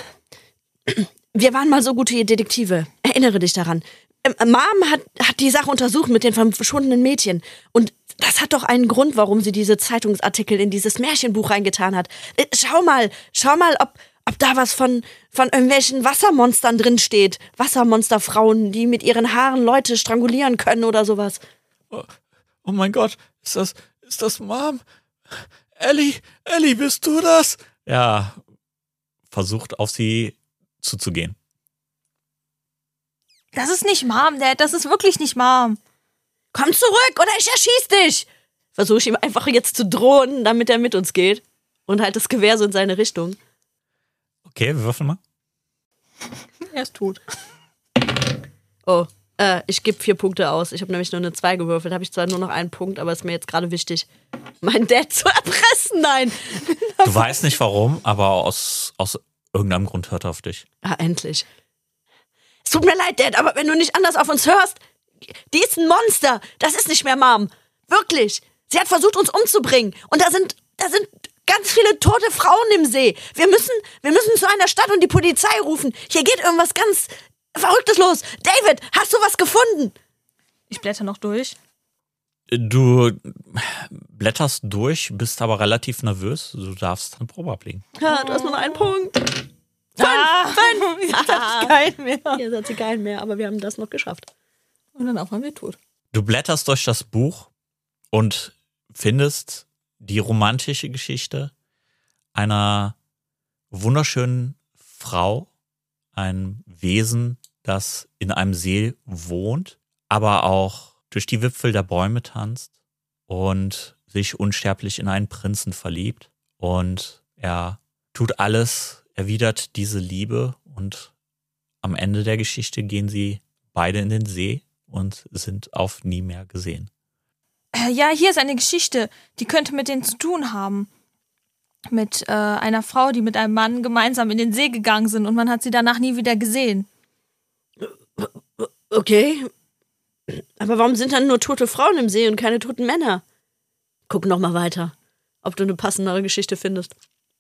wir waren mal so gute Detektive. Erinnere dich daran. Mom hat, hat die Sache untersucht mit den verschwundenen Mädchen. Und das hat doch einen Grund, warum sie diese Zeitungsartikel in dieses Märchenbuch reingetan hat. Schau mal, schau mal, ob, ob da was von, von irgendwelchen Wassermonstern drin steht. Wassermonsterfrauen, die mit ihren Haaren Leute strangulieren können oder sowas. Oh, oh mein Gott, ist das, ist das Mom? Ellie, Ellie, bist du das? Ja, versucht auf sie zuzugehen. Das ist nicht Mom, Dad, das ist wirklich nicht Mom. Komm zurück oder ich erschieß dich. Versuche ich ihm einfach jetzt zu drohen, damit er mit uns geht. Und halt das Gewehr so in seine Richtung. Okay, wir würfeln mal. Er ist tot. Oh, äh, ich gebe vier Punkte aus. Ich habe nämlich nur eine zwei gewürfelt. Habe ich zwar nur noch einen Punkt, aber ist mir jetzt gerade wichtig, meinen Dad zu erpressen. Nein. Du weißt nicht warum, aber aus, aus irgendeinem Grund hört er auf dich. Ah, endlich. tut mir leid, Dad, aber wenn du nicht anders auf uns hörst, die ist ein Monster. Das ist nicht mehr Mom. Wirklich. Sie hat versucht, uns umzubringen. Und da sind, da sind ganz viele tote Frauen im See. Wir müssen, wir müssen zu einer Stadt und die Polizei rufen. Hier geht irgendwas ganz Verrücktes los. David, hast du was gefunden? Ich blätter noch durch. Du blätterst durch, bist aber relativ nervös. Du darfst eine Probe ablegen. Ja, du hast nur einen Punkt. Fünf, ah, fünf. Jetzt hat sie keinen mehr. Jetzt hat sie keinen mehr, aber wir haben das noch geschafft. Und dann waren wir tot. Du blätterst durch das Buch und findest die romantische Geschichte einer wunderschönen Frau, ein Wesen, das in einem See wohnt, aber auch durch die Wipfel der Bäume tanzt und sich unsterblich in einen Prinzen verliebt. Und er tut alles, erwidert diese Liebe und am Ende der Geschichte gehen sie beide in den See und sind auf nie mehr gesehen. Äh, ja, hier ist eine Geschichte, die könnte mit denen zu tun haben. Mit äh, einer Frau, die mit einem Mann gemeinsam in den See gegangen sind und man hat sie danach nie wieder gesehen. Okay. Aber warum sind dann nur tote Frauen im See und keine toten Männer? Guck noch mal weiter, ob du eine passendere Geschichte findest.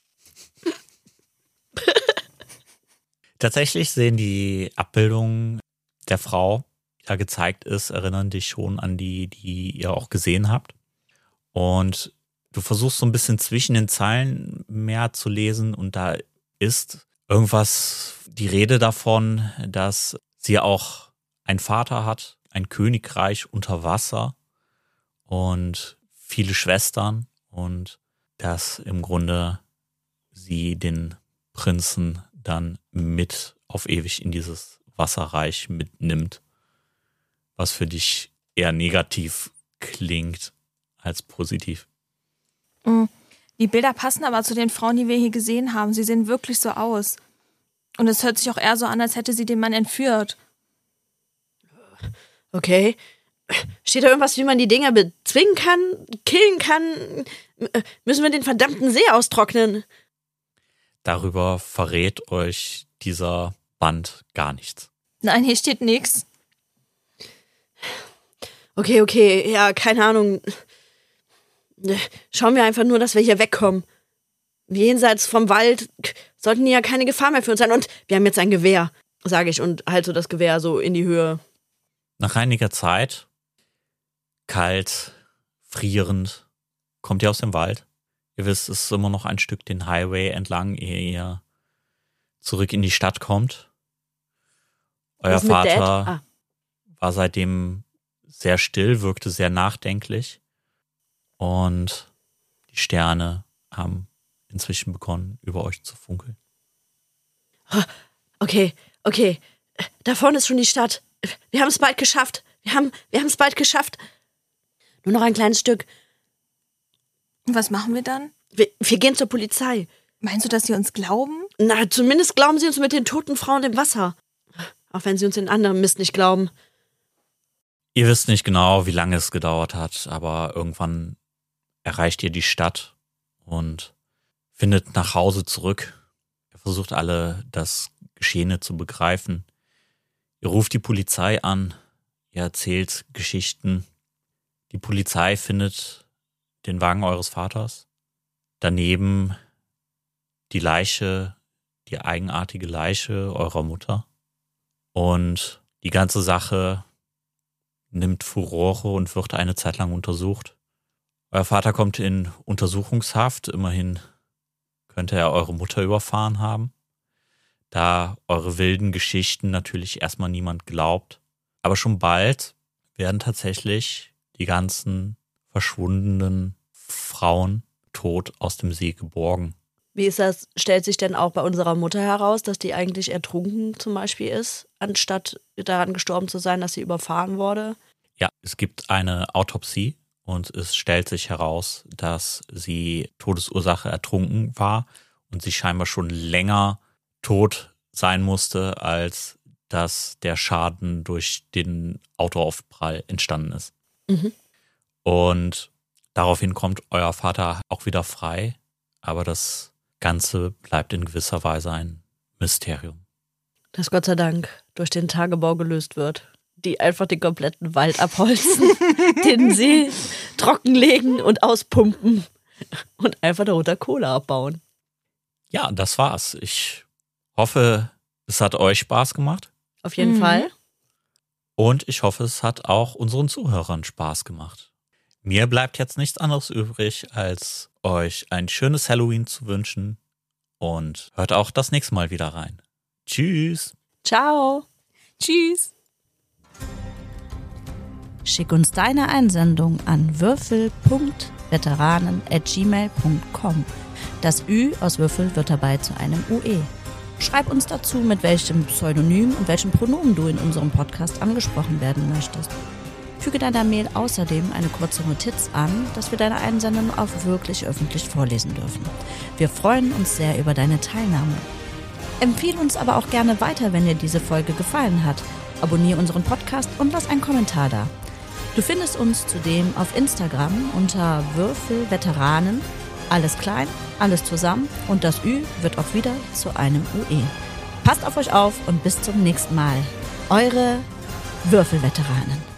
Tatsächlich sehen die Abbildungen der Frau, die da gezeigt ist, erinnern dich schon an die, die ihr auch gesehen habt. Und du versuchst so ein bisschen zwischen den Zeilen mehr zu lesen und da ist irgendwas, die Rede davon, dass sie auch einen Vater hat, ein Königreich unter Wasser und viele Schwestern und dass im Grunde sie den Prinzen dann mit auf ewig in dieses Wasserreich mitnimmt, was für dich eher negativ klingt als positiv. Die Bilder passen aber zu den Frauen, die wir hier gesehen haben. Sie sehen wirklich so aus. Und es hört sich auch eher so an, als hätte sie den Mann entführt. Okay. Steht da irgendwas, wie man die Dinger bezwingen kann, killen kann? Müssen wir den verdammten See austrocknen? Darüber verrät euch dieser Band gar nichts. Nein, hier steht nichts. Okay, okay, ja, keine Ahnung. Schauen wir einfach nur, dass wir hier wegkommen. Jenseits vom Wald sollten hier ja keine Gefahr mehr für uns sein. Und wir haben jetzt ein Gewehr, sage ich, und halte so das Gewehr so in die Höhe. Nach einiger Zeit, kalt, frierend, kommt ihr aus dem Wald. Ihr wisst, es ist immer noch ein Stück den Highway entlang, ehe ihr zurück in die Stadt kommt. Euer Vater ah. war seitdem sehr still, wirkte sehr nachdenklich. Und die Sterne haben inzwischen begonnen, über euch zu funkeln. Okay, okay. Da vorne ist schon die Stadt. Wir haben es bald geschafft. Wir haben wir haben es bald geschafft. Nur noch ein kleines Stück. Was machen wir dann? Wir, wir gehen zur Polizei. Meinst du, dass sie uns glauben? Na, zumindest glauben sie uns mit den toten Frauen im Wasser. Auch wenn sie uns den anderen Mist nicht glauben. Ihr wisst nicht genau, wie lange es gedauert hat, aber irgendwann erreicht ihr die Stadt und findet nach Hause zurück. Ihr versucht alle, das Geschehene zu begreifen. Ihr ruft die Polizei an, ihr erzählt Geschichten. Die Polizei findet den Wagen eures Vaters. Daneben die Leiche, die eigenartige Leiche eurer Mutter. Und die ganze Sache nimmt Furore und wird eine Zeit lang untersucht. Euer Vater kommt in Untersuchungshaft. Immerhin könnte er eure Mutter überfahren haben. Da eure wilden Geschichten natürlich erstmal niemand glaubt. Aber schon bald werden tatsächlich die ganzen verschwundenen Frauen tot aus dem See geborgen. Wie ist das? Stellt sich denn auch bei unserer Mutter heraus, dass die eigentlich ertrunken zum Beispiel ist, anstatt daran gestorben zu sein, dass sie überfahren wurde? Ja, es gibt eine Autopsie und es stellt sich heraus, dass sie Todesursache ertrunken war und sie scheinbar schon länger tot sein musste, als dass der Schaden durch den Autoaufprall entstanden ist. Mhm. Und daraufhin kommt euer Vater auch wieder frei, aber das Ganze bleibt in gewisser Weise ein Mysterium. Das Gott sei Dank. durch den Tagebau gelöst wird. Die einfach den kompletten Wald abholzen, den See trockenlegen und auspumpen und einfach darunter Kohle abbauen. Ja, das war's. Ich hoffe, es hat euch Spaß gemacht. Auf jeden mhm. Fall. Und ich hoffe, es hat auch unseren Zuhörern Spaß gemacht. Mir bleibt jetzt nichts anderes übrig, als euch ein schönes Halloween zu wünschen. Und hört auch das nächste Mal wieder rein. Tschüss. Ciao. Tschüss. Schick uns deine Einsendung an würfel punkt veteranen at gmail punkt com. Das Ü aus Würfel wird dabei zu einem U E. Schreib uns dazu, mit welchem Pseudonym und welchem Pronomen du in unserem Podcast angesprochen werden möchtest. Füge deiner Mail außerdem eine kurze Notiz an, dass wir deine Einsendung auch wirklich öffentlich vorlesen dürfen. Wir freuen uns sehr über deine Teilnahme. Empfehle uns aber auch gerne weiter, wenn dir diese Folge gefallen hat. Abonniere unseren Podcast und lass einen Kommentar da. Du findest uns zudem auf Instagram unter Würfelveteranen, alles klein, alles zusammen und das Ü wird auch wieder zu einem U E. Passt auf euch auf und bis zum nächsten Mal. Eure Würfelveteranen.